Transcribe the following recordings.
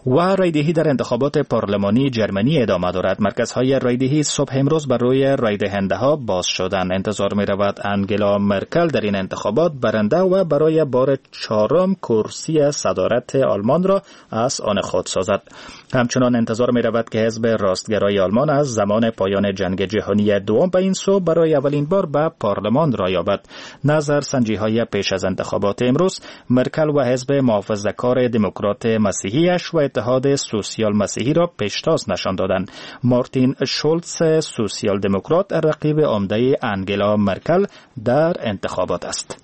و رایدهی در انتخابات پارلمانی جرمنی ادامه دارد. مرکزهای رایدهی صبح امروز برای رای دهنده ها باز شدند. انتظار می رود انگلا مرکل در این انتخابات برنده و برای بار 4 کرسی صدارت آلمان را از آن خود سازد. همچنان انتظار می رود که حزب راستگرای آلمان از زمان پایان جنگ جهانی دوم به این سو برای اولین بار به پارلمان را یابد. نظر سنجی های پیش از انتخابات امروز مرکل و حزب محافظه‌کار دموکرات مسیحیش و اتحاد سوسیال مسیحی را پیشتاز نشان دادند. مارتین شولتز سوسیال دموکرات رقیب عمده انگلا مرکل در انتخابات است.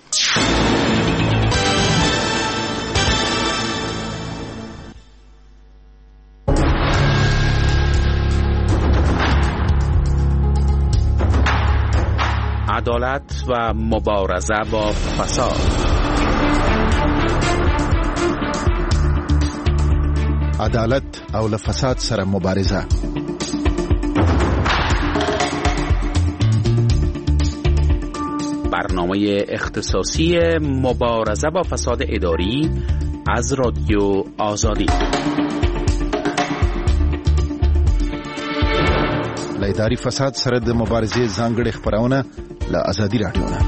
عدالت و مبارزه با فساد. عدالت او له فساد سره مبارزه. برنامه اختصاصی مبارزه با فساد اداری از رادیو آزادی. له اداري فساد سره د مبارزې ځانګړې خبرونه له آزادي رادیو نه.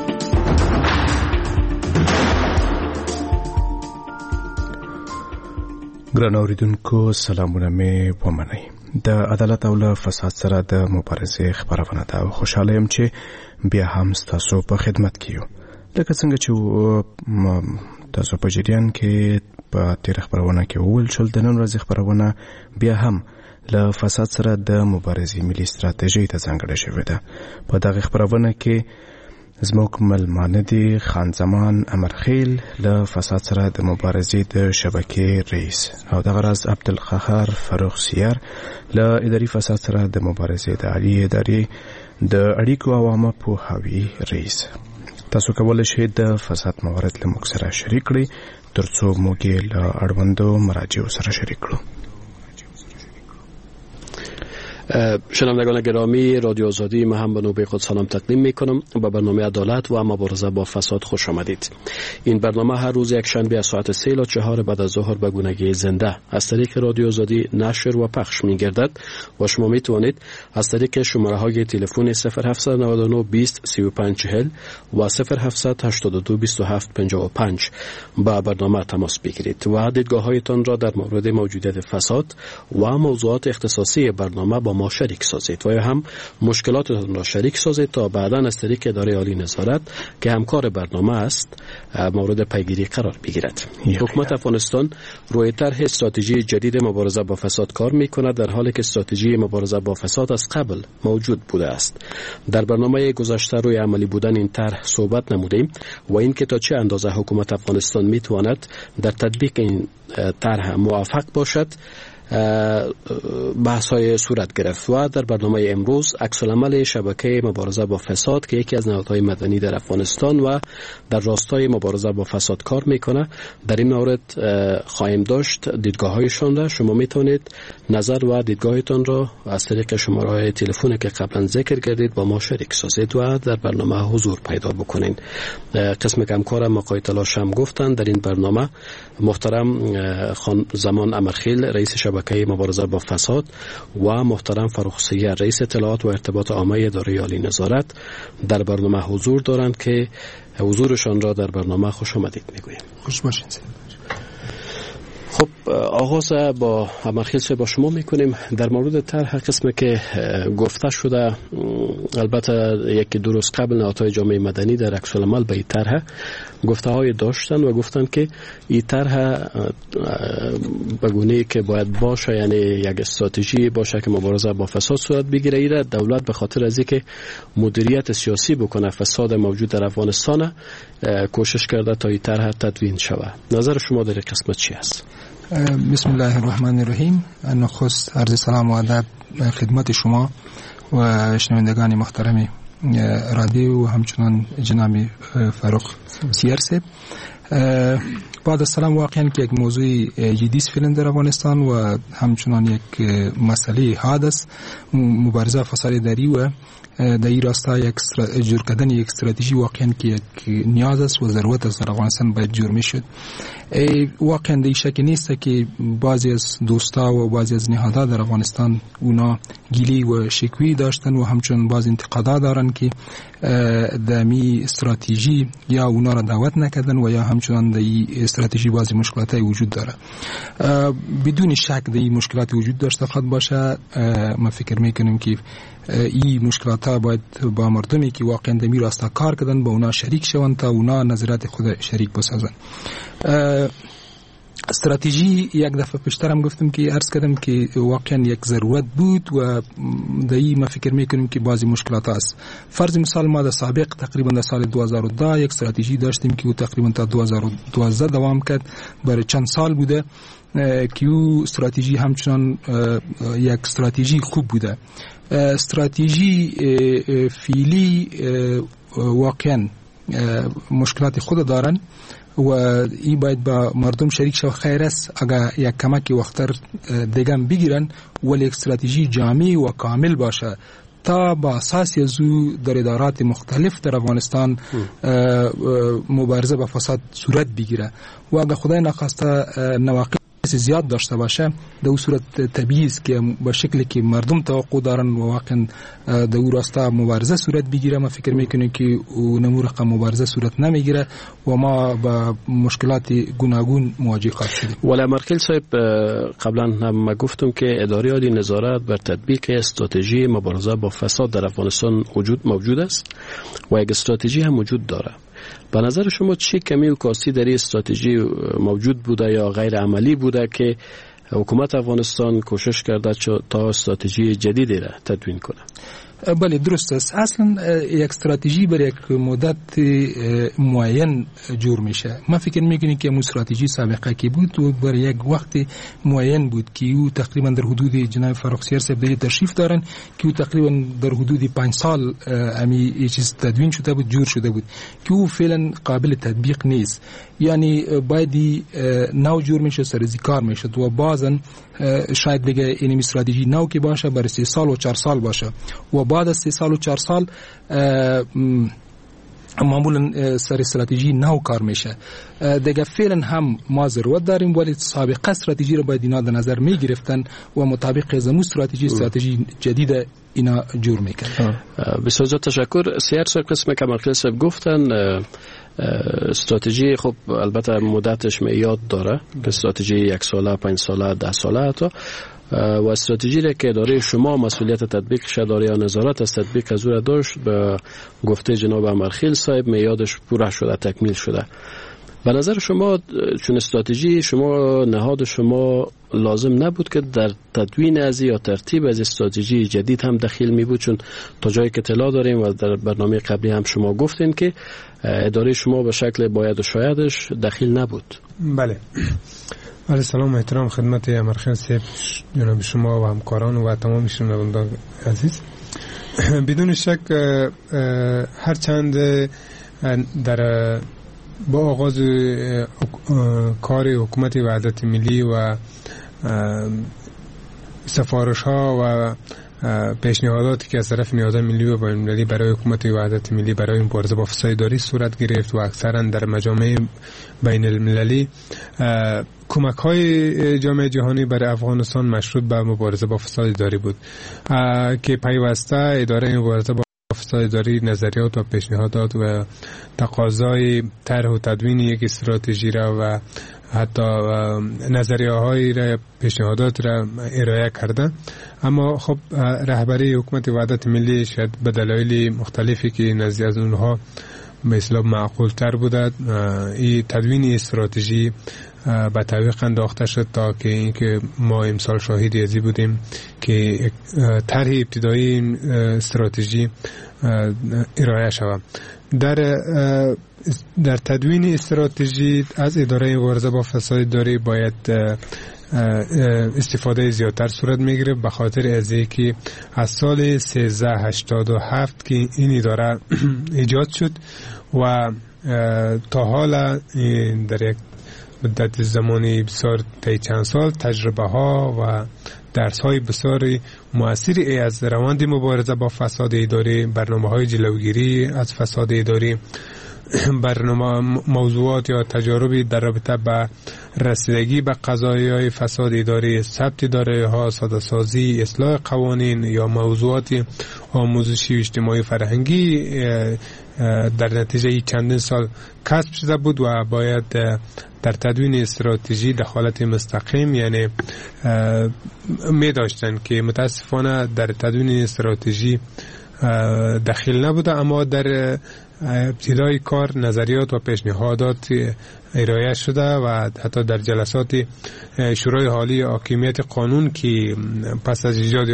ګران اوریدونکو سلامونه می ومنئ. د عدالت او له فساد سره د مبارزې خبرونه ده. خوشاله یم چې بیا هم تاسو په خدمت کې یو. لکه څنګه چې تاسو په جریان کې په تیر خبرونه کې وویل شول، د نن ورځې خبرونه بیا هم له فساد سره د مبارزې ملي ستراتیژي ته ځانګړې شوې ده. په دغه خبرونه کې زموږ ملمانه دي خان زمان امرخیل له فساد سره د مبارزې د شبکې رئیس او دغه راز عبدالقهار فاروق سیار له اداري فساد سره د مبارزې د عالی ادارې د اړیکو او عامه پوهاوي رئیس. تاسو کولی شئ د فساد موارد له موږ سره شریک کړئ ترڅو موږ یې له اړوندو مراجعو سره شریک کړو. شنوندگان گرامی، رادیو آزادی، من هم به نوبه خود سلام تقدیم می کنم. به برنامه عدالت و مبارزه با فساد خوش آمدید. این برنامه هر روز یک شنبه از ساعت 3 تا 4 بعد از ظهر به گونگی زنده از طریق رادیو آزادی نشر و پخش می گردد و شما می توانید از طریق شماره های تلفن 0799 20 35 40 و 0782 27 55 با برنامه تماس بگیرید و دیدگاه هایتان را در مورد موجودیت فساد و موضوعات اختصاصی برنامه با ما شریک سازید و یا هم مشکلاتتان را شریک سازید تا بعداً از طریق اداره عالی نظارت که همکار برنامه است مورد پیگیری قرار بگیرد. حکومت افغانستان روی طرح استراتژی جدید مبارزه با فساد کار می‌کند، در حالی که استراتژی مبارزه با فساد از قبل موجود بوده است. در برنامه گذشته روی عملی بودن این طرح صحبت نمودیم و اینکه تا چه اندازه حکومت افغانستان می‌تواند در تطبیق این طرح موفق باشد بحث های صورت گرفت و در برنامه امروز عکس العمل شبکه مبارزه با فساد که یکی از نهادهای مدنی در افغانستان و در راستای مبارزه با فساد کار میکنه در این مورد خواهیم داشت دیدگاه‌هایشان را. شما میتونید نظر و دیدگاهتان را از طریق شماره تلفنی که قبلا ذکر کردید با ما شریک سازید و در برنامه حضور پیدا بکنید. قسم همکارم آقای تلاش هم گفتن در این برنامه محترم خان زمان امرخیل رئیس شبکه مبارزه با فساد و محترم فاروق سیار رئیس اطلاعات و ارتباط عامه اداره عالی نظارت در برنامه حضور دارند که حضورشان را در برنامه خوش آمدید میگویم. خوش باشید. خب آغاز با امرخیل با شما میکنیم. در مورد طرح قسمی که گفته شده، البته یکی دو روز قبل نهادهای جامعه مدنی در عکس العمل به این طرح گفته های داشتن و گفتن که این طرح به گونه‌ای که باید باشه، یعنی یک استراتژی باشه که مبارزه با فساد صورت بگیره. ایره دولت به خاطر از اینکه مدیریت سیاسی بکنه فساد موجود در افغانستان کوشش کرده تا این طرح تدوین شود. نظر شما در این قسمت چی است؟ بسم الله الرحمن الرحیم. نخست عرض سلام و ادب خدمت شما و شنوندگان محترم رادیو و همچنان جناب فاروق سیار صاحب. بعد از سلام، واقعا که یک موضوع جدی است فعلا در افغانستان و همچنان یک مسئله حادث مبارزه فساد اداری و در این راستا یک جور کردن یک استراتژی واقعا که یک نیاز است و ضرورت است در افغانستان باید جور میشد. واقعا در شک نیست که بعضی از دوستا و بعضی از نهادها در افغانستان اونا گیلی و شکوی داشتن و همچنان بعض انتقادات دارن که دمی استراتژی یا اونا را دعوت نکردن و یا همچنان در این استراتژی بعضی مشکلات وجود داره. بدون شک در این مشکلات وجود داشته خواهد باشه. ما فکر میکنیم که این مشکلات ها باید با مردمی که واقعا در می راستا کار کردن با اونا شریک شوند تا اونا نظرات خود شریک بسازن. استراتژی یک دفعه پیشترم گفتم که عرض کردم که واقعا یک ضرورت بود و در این ما فکر میکنیم که بعضی مشکلات هست. فرض مثال ما در سابق تقریبا در سال 2010 یک استراتژی داشتیم که تقریبا تا 2012 دوام کرد، برای چند سال بوده که او استراتژی همچنان یک استراتژی خوب بوده. استراتژی فعلی واقعا مشکلات خود دارن و این باید با مردم شریک شو. خیر است اگر یک کمک وقتر دیگه بگیرن ولی استراتژی جامع و کامل باشه تا با اساس از او در ادارات مختلف در افغانستان مبارزه با فساد صورت بگیره و اگر خدای نخواسته نواقص زیاد داشته باشه در اون صورت طبیعی است که با شکلی که مردم توقع دارن و واقعا در اون راستا مبارزه صورت بگیره. ما فکر میکنیم که نمو رقم مبارزه صورت نمیگیره و ما با مشکلات گوناگون مواجه خواهد شدیم. ولی مرکل صاحب قبلا هم گفتم که اداره عالی نظارت بر تطبیق استراتژی مبارزه با فساد در افغانستان موجود است و یک استراتژی هم وجود داره. به نظر شما چه کمی و کاستی در این استراتژی موجود بوده یا غیر عملی بوده که حکومت افغانستان کوشش کرده تا استراتژی جدیدی را تدوین کنه؟ بله درست است. اصلا یک استراتژی برای یک مدت معین جور میشه. ما فکر میکنیم که استراتژی سابقه کی بود و برای یک وقت معین بود که او تقریبا در حدود جناب فاروقسیار صاحب دیگه تشریف دارن که او تقریبا در حدود 5 سال امی چیز تدوین شده بود، جور شده بود که او فعلا قابل تطبیق نیست. یعنی باید نو جور میشه، سرزی کار میشه و بعضن شاید دیگه این استراتژی نو که باشه برای 3 سال و 4 سال باشه و بعد از 3 سال و 4 سال معمولا سر استراتژی نو کار میشه. دیگه فعلا هم ما ضرورت داریم ولی سابقه استراتژی رو باید اینا در نظر میگرفتن و مطابق از اون استراتژی جدید اینا جور میکنن. بسیار تشکر. سیار قسم که مرکل صاحب گفتن استراتژی خب البته مدتش میاد داره که استراتژی 1 ساله، 5 ساله، 10 ساله تا و استراتژی را که اداره شما مسئولیت تطبیقش اداره یا نظارت از تطبیق از او داشت به گفته جناب امرخیل صاحب میادش پوره شده، تکمیل شده. به نظر شما چون استراتژی شما نهاد شما لازم نبود که در تدوین از یا ترتیب از استراتژی جدید هم دخیل می بود؟ چون تا جایی که اطلاع داریم و در برنامه قبلی هم شما گفتین که اداره شما به شکل باید و شایدش دخیل نبود. بله. علیه سلام و احترام خدمت امرخیل صاحب، جناب شما و همکاران و تمام شنوندگان عزیز. بدون شک هرچند در با آغاز کار حکومت وحدت ملی و سفارش ها و پیشنهاداتی که از طرف نهادهای ملی و بین‌المللی برای حکومت وحدت ملی برای مبارزه با فساد اداری صورت گرفت و اکثرا در مجامع بین المللی کمک های جامعه جهانی برای افغانستان مشروط به مبارزه با فساد اداری بود که پیوسته اداره مبارزه با فساد اداری نظریات و پیشنهادات و تقاضای طرح و تدوین یک استراتژی را و حتی نظریه های را، پیشنهادات را ارائه کرده. اما خب رهبری حکومت وحدت ملی شاید به دلایل مختلفی که نزدیک از اونها به اصطلاح معقول تر بوده این تدوین استراتژی به تعویق انداخته شد تا که اینکه ما امسال شاهدی ازی بودیم که طرح ابتدایی استراتژی ارائه شود. در تدوین استراتژی از اداره مبارزه با فساد اداری باید استفاده زیادتر صورت میگیره به خاطر از اینکه از سال 1387 که این اداره ایجاد شد و تا حالا در یک مدت زمانی بسیار طی چند سال تجربه ها و درس های بسیار مؤثری از روند مبارزه با فساد اداری، برنامه های جلوگیری از فساد اداری، برنامه موضوعات یا تجاربی در رابطه با رسیدگی به قضایای فساد اداری، ثبت دارایی‌ها، ساده‌سازی، اصلاح قوانین یا موضوعات آموزشی و اجتماعی فرهنگی در نتیجه چندین سال کسب شده بود و باید در تدوین استراتژی دخالت مستقیم یعنی می داشتن که متاسفانه در تدوین استراتژی دخیل نبوده، اما در ابتدای کار نظریات و پیشنهادات ارائه شده و حتی در جلسات شورای حالی حاکمیت قانون که پس از ایجاد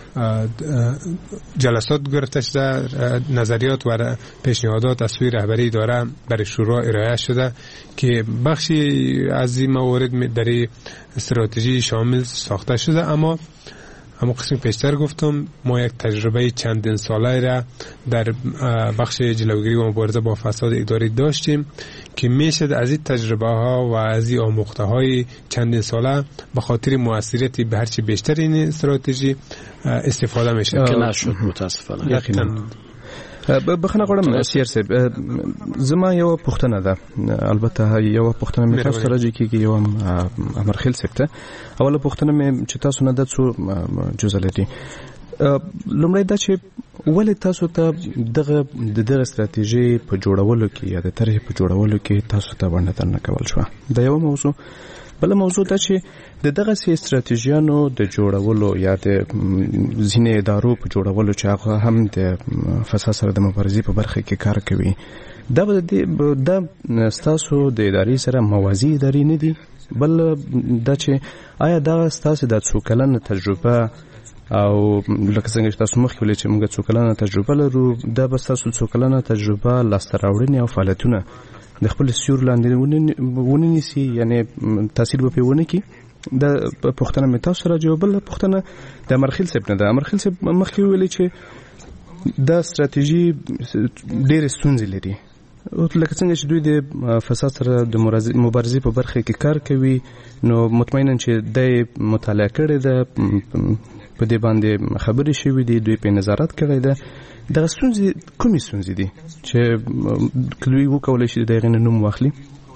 جلسات گرفته شده، نظریات و پیشنهادات از سوی رهبری اداره برای شورا ارائه شده که بخشی از این موارد در استراتژی شامل ساخته شده. اما قسم پیشتر گفتم ما یک تجربه چندین ساله را در بخش جلوگیری و مبارزه با فساد اداری داشتیم که میشه از این تجربه ها و از این آموخته های چندین ساله به خاطر موثریت به هرچی بیشتر این استراتژی استفاده میشه که نشد متاسفانه. بخنه غواړم سیر صاحب زما یو پوښتنه ده، البته یو پوښتنه مې تاسو ته راځي کېږي یو امرخیل صاحب ته. اوله پوښتنه مې چې تاسو نه د څو جزء لري. لومړی دا چې ولې تاسو ته دغه استراتیژي په جوړولو کې یا د طرحې په جوړولو کې تاسو ته ونډه نه کول شوه؟ دا یو موضوع. بل موضوع دا چې دغه سي استراتیژیانو د جوړولو یا د ځینې ادارو په جوړولو چې هغه هم د فساد سره د مبارزې په برخه کې کار کوي، دا ستاسو د ادارې سره موازی ادارې نه دي؟ بل دا چې آیا دا ستاسو د څو کلنه تجربه او لکه څنګه چې تاسو مخکې ویلي چې موږ څو کلنه تجربه لرو، دا به ستاسو څو کلنه تجربه لاسته راوړنې او فعالیتونه د خپل سیور لاندې ونه نیسي، یعنی تاثیر به پې ونه کړي؟ دا پوښتنه مې تاسو سره جواب. بله پوښتنه د امرخیل صاحب نه ده. امرخیل صاحب مخکې ویلي چې دا استراتیژي ډېرې ستونزې لري، لکه څنګه چې دوی د فساد سره د مبارزې په برخه کې کار کوي، نو مطمئنا چې د مطالعه کړې ده، په دې باندې خبرې شوې دي، دوی په نظارت کړی ده. دغه ستونزې کومې ستونزې دي چې دوی وکولی شي د هغې نه نوم واخلي؟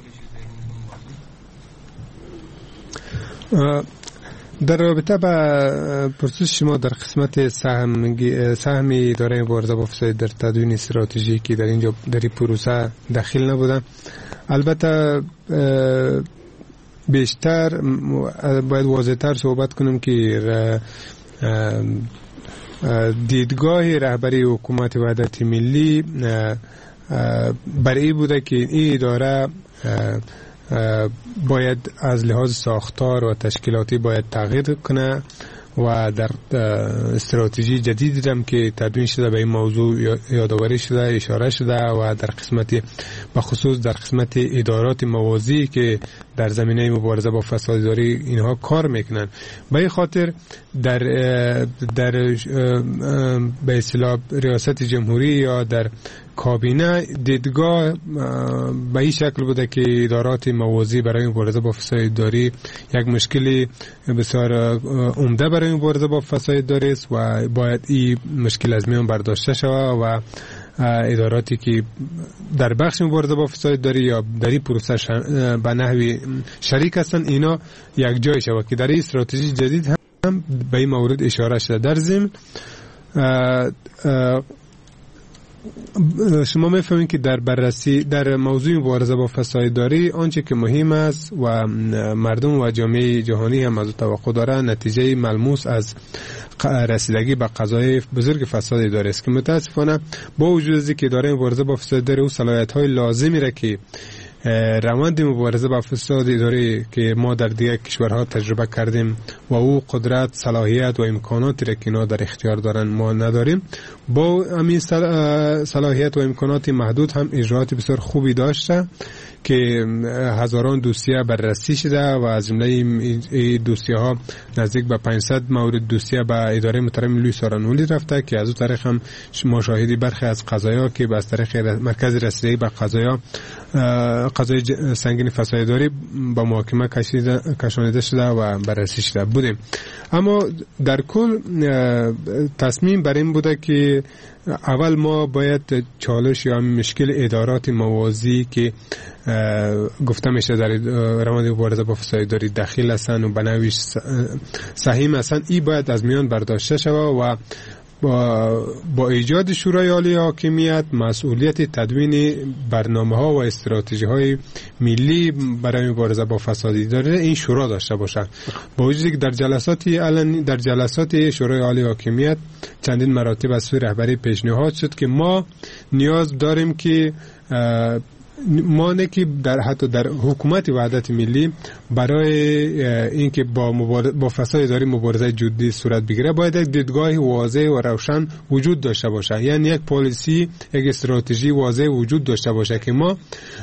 در رابطه با پرسش شما در قسمت سهم اداره مبارزه با فساد در تدوین استراتژی که در اینجا در این پروسه داخل نبودن، البته بیشتر باید واضح‌تر صحبت کنم که دیدگاه رهبری حکومت وحدت ملی برای بوده که این اداره باید از لحاظ ساختار و تشکیلاتی باید تغییر کنه و در استراتژی جدیدی هم که تدوین شده به این موضوع یادآوری شده، اشاره شده و در قسمت بخصوص در قسمت ادارات موازی که در زمینه مبارزه با فساد اداری اینها کار میکنن. به این خاطر در به اصطلاح ریاست جمهوری یا در کابینه دیدگاه به این شکل بوده که ادارات موازی برای مبارزه با فساد اداری یک مشکلی بسیار عمده برای مبارزه با فساد اداری است و باید این مشکل از میان برداشته شود و اداراتی که در بخش مبارزه با فساد اداری یا در این پروسه به نحوی شریک هستند اینا یک جای شود که در این استراتژی جدید هم به این مورد اشاره شده. در ضمن شما میفهمید که در بررسی در موضوع مبارزه با فساد اداری آنچه که مهم است و مردم و جامعه جهانی هم از توقع داره نتیجه ملموس از رسیدگی به قضایای بزرگ فساد اداری است که متاسفانه با وجود از اینکه اداره مبارزه با فساد اداری او صلاحیت‌های لازمی را که روند مبارزه با فساد اداری که ما در دیگر کشورها تجربه کردیم و او قدرت، صلاحیت و امکاناتی را که اینا در اختیار دارن ما نداریم، با همین صلاحیت و امکانات محدود هم اجرات بسیار خوبی داشته که هزاران دوسیه بررسی شده و از جمله این دوسیه ها نزدیک به 500 مورد دوسیه به اداره محترم لوی سارانولی رفته که از اون طریق هم ما شاهدی برخی از قضایا که از طریق مرکز رسیدگی به قضای سنگین فساد اداری به محاکمه کشانیده شده و بررسی شده بودیم. اما در کل تصمیم بر این بوده که اول ما باید چالش یا مشکل ادارات موازی که گفته میشه در روند مبارزه با فساد اداری دخیل هستند و به نوعی سهیم هستند، این باید از میان برداشته شود و با ایجاد شورای عالی حاکمیت مسئولیت تدوین برنامه‌ها و استراتژی‌های ملی برای مبارزه با فساد اداری این شورا داشته باشد. با وجودی که در جلسات شورای عالی حاکمیت چندین مراتب از سوی رهبری پیشنهاد شد که ما نیاز داریم که ما که حتی در حکومت وحدت ملی برای اینکه با فساد اداری مبارزه جدی صورت بگیره باید یک دیدگاه واضح و روشن وجود داشته باشه، یعنی یک پالیسی، یک استراتژی واضح وجود داشته باشه که ما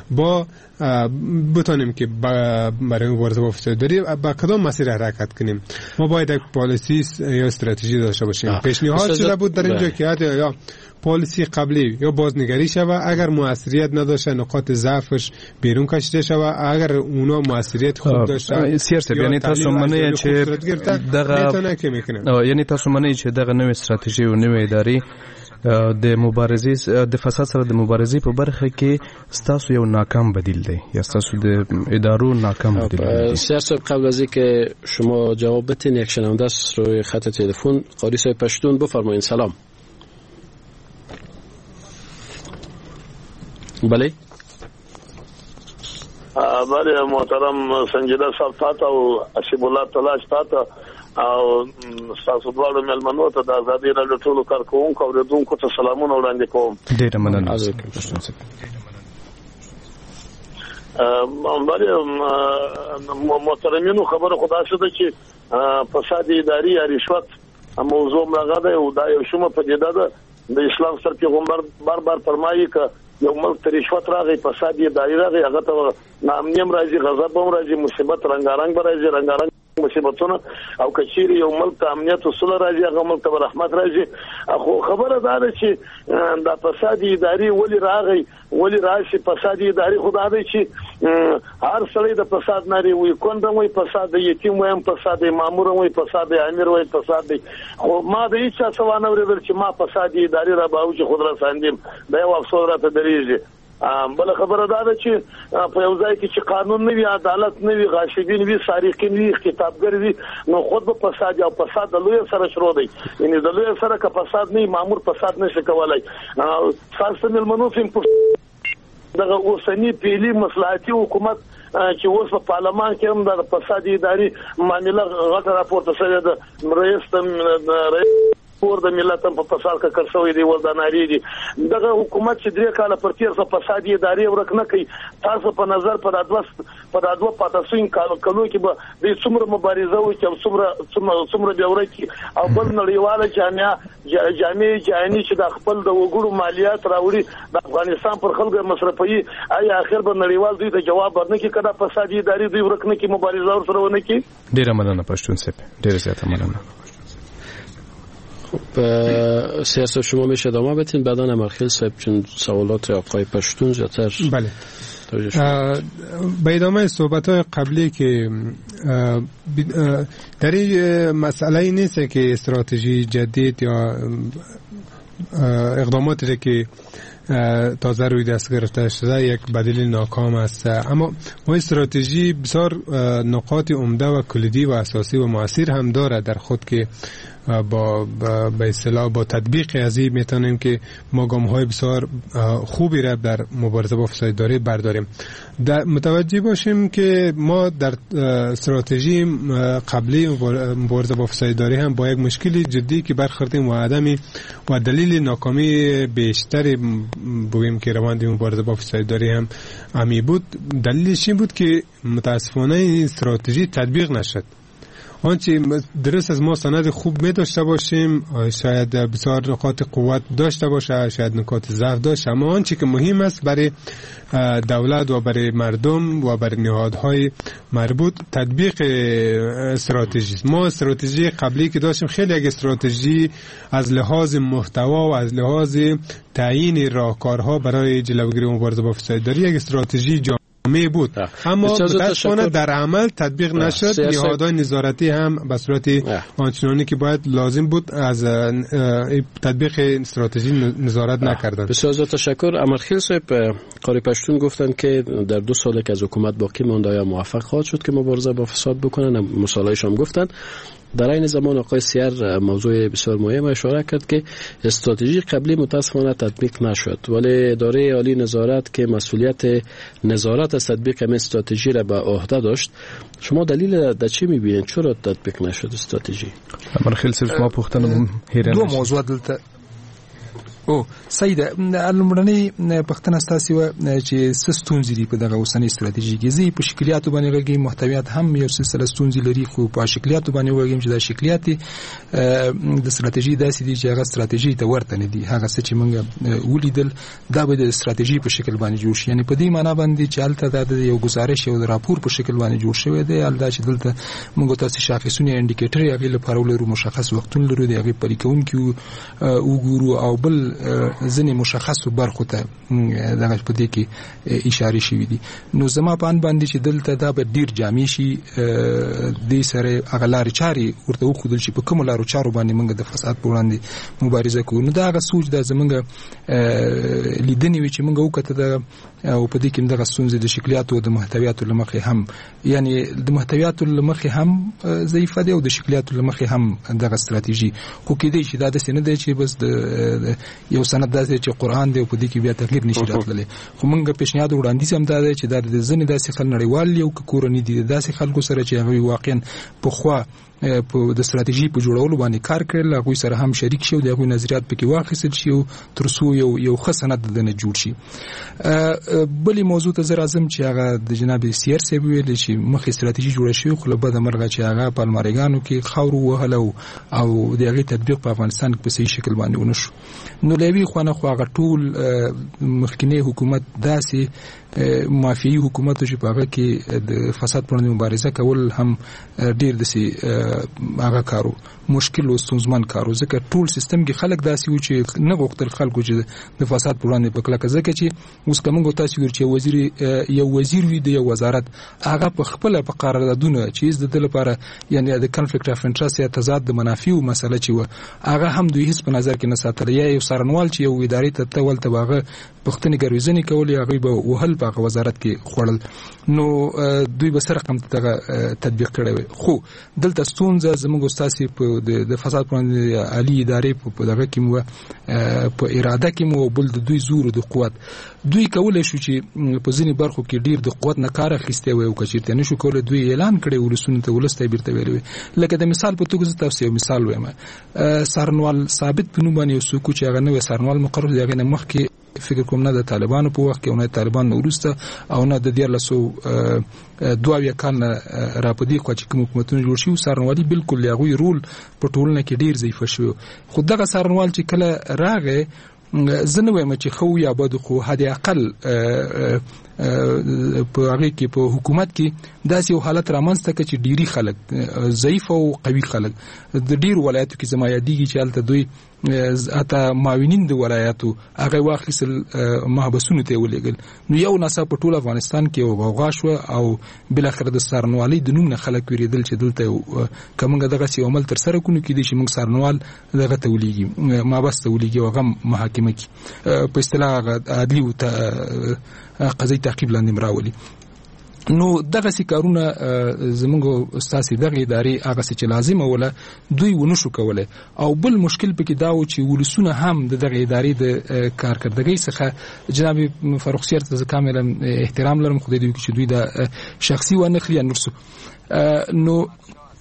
بتونیم که برای مبارزه با فساد اداری با کدام مسیر حرکت کنیم. ما باید یک پالیسی یا استراتژی داشته باشیم. پیشنهاد شده بود در اینجا که یا پالیسی قبلی یا بازنگری شود، اگر موثریت نداشته نقاط ضعفش بیرون کشیده شود، اگر اونا موثریت خوب داشته سیاست یعنی تاسو منه چې دغه یعنی تاسو منه چې دغه نوې استراتیژي او نوې ادارې د مبارزې د فساد سره د مبارزې په برخه کې ستاسو یو ناکام بدیل دی یا ستاسو د ادارو ناکام بدیل دی. سیاست قبل از اینکه شما جواب بدین یک شنونده است روی خط تلفن. قاری صاحب پشتون بفرمایید. سلام. بله بله محترم سنجیده صاحب تاته او اسیب الله تلاش تاته او تاسو دواړو مېلمنو ته د ازادي راډیو ټولو کارکوونکو او اوریدونکو ته سلامونه وړاندې کوم. ډېره مننه. بله محترمینو خبره خدا شده چې فساد اداري یا رشوت موضوع ملغه ده او دا یو شومه پدیده ده. د اسلام سر پیغمبر بار فرمایي که یو ملک ته رشوت راغی، فساد اداري راغی، هغه ته ناامني هم راځي، غضب هم راځي، مصیبت رنګارنګ به راځي، رنګارنګ مصیبتونه او کچيري یو ملک ته امنیت وصول راځي، هغه ملک ته رحمت راځي. خو خبره دا ده چې دا فساد اداري ولې راغی، ولې راشي فساد اداري؟ خدا دې چې هر سړی د فساد ناري وي، کوندم وي فساد دی، یتیم وي فساد دی، مامور وي فساد دی، امیر وي فساد دی. خو ما د هیڅ څه ونه اورېدل چې ما فساد اداري را باو چې خود را ساندیم. دا یو افسوس راته درېږي. بل خبره ده چې په یو ځای کې چې قانون نه وي، عدالت نه وي، غاشبین وي، سارقین وي، کتابګر وي، نو خود به فساد او فساد د لوی سره شروع دی. یعنی د لوی سره که فساد نه مامور فساد نشي کولای. تاسو ملمنو فهم دغه اوسنی پیلي مصلحتي حکومت چې اوس په پارلمان کې هم د فساد اداري معاملې غټه راپورته شوې ده. رئیس پور د ملت په فساد کې کړسوي دی ولداناري دي. دغه حکومت چې 3 کال پر تیر څه فساد اداري ورک نه کوي. تاسو په نظر په دادو پاتاسین کالو کې به د څومره مبارزه وي چې څومره جوړه کی او بل نړیواله جامع جهاني چې د خپل د وګړو مالیات راوړي د افغانستان پر خلکو مصرفي، آیا اخر به نړیوال دوی ته جواب ورنکي کړه فساد اداري دوی ورک نه کی مبارزه ور سره ونه کی؟ ډیره مننه پښتون صاحب، ډیره زیاته مننه. سیاست شما میشه ادامه بدین بعدا امرخیل صاحب چون سوالات آقای پشتون زیادتر. بله به ادامه صحبت‌های قبلی که در این مسئله نیست که استراتژی جدید یا اقداماتی که تازه روی دست گرفته شده یک بدیل ناکام است، اما ما استراتژی بسیار نقاط عمده و کلیدی و اساسی و مؤثر هم داره در خود که به اصطلاح با تطبیق از این میتونیم که ما گام‌های بسیار خوبی را در مبارزه با فساد اداری برداریم. متوجه باشیم که ما در استراتژی قبلی مبارزه با فساد اداری هم با یک مشکلی جدی که برخوردیم و دلیل ناکامی بیشتری بگوییم که روند مبارزه با فسادداری هم همی بود. دلیلش این بود که متاسفانه این استراتژی تطبیق نشد. آنچه درست از ما سند خوب می داشته باشیم، شاید بسیار نکات قوت داشته باشه، شاید نکات ضعف داشته، اما آنچه که مهم است برای دولت و برای مردم و برای نهادهای مربوط تطبیق استراتژی. ما استراتژی قبلی که داشتیم خیلی یک استراتژی از لحاظ محتوا و از لحاظ تعیین راهکارها برای جلوگیری مبارزه با فسادداری یک استراتژی می بود، اما متاسفانه در عمل تطبیق نشد. نهادهای نظارتی هم به صورت آنچنانی که باید لازم بود از تطبیق استراتژی نظارت نکردند. بسیار تشکر. امرخیل صاحب، قاری پشتون گفتن که در 2 سال که از حکومت باقی مانده یا موفق خواهد شد که مبارزه با فساد بکنن. مثالایش هم گفتن. در این زمان آقای سیر موضوع بسیار مهم اشاره کرد که استراتژی قبلی متاسفانه تطبیق نشد، ولی اداره عالی نظارت که مسئولیت نظارت از تطبیق این استراتژی را به عهده داشت، شما دلیل در چی می‌بینید چرا تطبیق نشد استراتژي؟ من خیلی صرف ما پوښتنه هیران دو موضوع دلته او سیده لمړنۍ پښتنه ستاسو چې ستونزې دي په دغه اوسنۍ ستراتیژي کې زی په شکلیاتو باندې غږی محتویات هم یو سلسله ستونزې لري، خو په شکلیاتو باندې وګورئ چې د شکلیات د ستراتیژي داسې دي چې هغه ستراتیژي ته ورته نه دي. هغه څه چې موږ ولیدل دا به د ستراتیژي په شکل باندې جوړ شي، یعنی په دې معنی باندې چې البته د یو گزارش یو راپور په شکل باندې جوړ شوی دی. البته چې دلته موږ تاسو شاخصونه انډیکیټر هغه لپاره ولرو، مشخص وختونه لرو دی، هغه پرې کوونکو وګورو او بل ځنې مشخصو برخو ته دغه په دې کې اشاره شوې دي. نو زما په ان باندې چې دلته دا به ډیر جامع شي د سره اغلار چاري ورته وخدل شي په کوم لارو چارو باندې موږ د فساد په وړاندې مبارزه کوو. نو دا غو سوچ د زمونږ لیدنې وی چې موږ وکړه دا او په دې کې دغه ستونزې د شکلیاتو او د محتویاتو لمخې هم، یعنی د محتویاتو لمخې هم ضعیفه دي او د شکلیاتو لمخې هم دغه ستراتیژي خو کې دی چې دا د سینې دی چې بس د یو سند داسې چې قران دی په دې کې بیا تغییر نشي راتللی. خو موږ پیشنهاد وړاندیز هم دا دی چې د ځنې داسې خل نړیوال یو کورنۍ دي داسې خلکو سره چې هغه واقعا په خوا په د ستراتیژي په جوړولو باندې کار کړل، هغه سره هم شریک شو، دغه نظریات پکې واخیستل شي او ترڅو یو ښه سند دنه جوړ شي. بلې موضوع ته زه راځم چې هغه د جناب سیر صاحب ویل چې مخې ستراتیژي جوړه شوې خو له بده مرغه چې هغه په المارګانو کې خاور وهله او دغه تطبیق په افغانستان کې په صحیح شکل باندې ونشو. نو لوي خوانه خو هغه ټول مخکنی حکومت داسې مافیایي حکومت چې په هغه کې د فساد پر مبارزه کول هم ډیر دسي هغه کارو مشکل او ستونزمن کارو، ځکه ټول سیستم کې خلک داسي و چې نه غوښتل خلکو چې د فساد پر وړاندې پکله ځکه چې اوس کومه تاسو ورچې وزیر وي د یو وزارت هغه په خپل په قراردادونه چې د لپاره یعنی د کنفلیکټ اف انټرست یا تضاد د منافعو مسله چې و هغه هم دوی هیڅ په نظر کې نه ساتل، یا یو سرنوال چې یو ادارې ته تول تباغه پښتني ګروزنی کولې هغه به وهل په وزارت کې خوړل. نو دوی به سره کوم تطبیق کړي. خو دلته ستونزه زموږ استاد په د فساد پر عالی ادارې په دغه کې مو په اراده کې مو بل د دوی زور او د قوت دوی کولای شو چې په ځینې برخو کې ډیر د قوت نه کار اخیسته وي او کچیرته نشو کولای دوی اعلان کړي ولسونه ته ولسته بیرته ویلوي. لکه د مثال په توګه تاسو یو مثال وایم، سرنوال ثابت په نوم باندې یو څوک چې هغه نو سرنوال مقرر دی هغه نه مخکې فکر کوم نه د طالبانو په وخت کې او نه طالبان نو ورسته او نه د 2022 کال را پدې خو چې کوم حکومتونه جوړ شي سرنوالي بالکل یغوي رول په ټولنه کې ډیر ضعیف شو. خو دغه سرنوال چې کله راغی زنه وایم چې خو یا بده خو هدي اقل په هغه کې په حکومت کې داسې یو حالت رامنځته کړي چې ډيري خلک ضعیف او قوي خلک د ډیر ولایتو کې زما یادېږي چې البته دوی اته معاونین د ولایتو هغه واخیسل محبسونه ته ولېګل. نو یو ناسا په ټول افغانستان کې یو غوغا شو او بل اخر د سرنوالي د نوم نه خلک ویریدل چې دلته کومه دغه سی عمل تر سره کونو کې دي چې موږ سرنوال دغه تولېږي ما بس تولېږي او غم محاکمه کې په اصطلاح عدلی او قضیه تعقیب لاندې مراولي. نو دغه سي کارونه زموږ استاد دغه ادارې هغه چې لازمه وله دوی ونشو کوله. او بل مشکل پکې دا و چې ولسونه هم دغه ادارې د کارکردګۍ څخه جناب فاروق سیر ته کاملا احترام لرم، خو دوی چې دوی د شخصي و نه خلیا نرسو. نو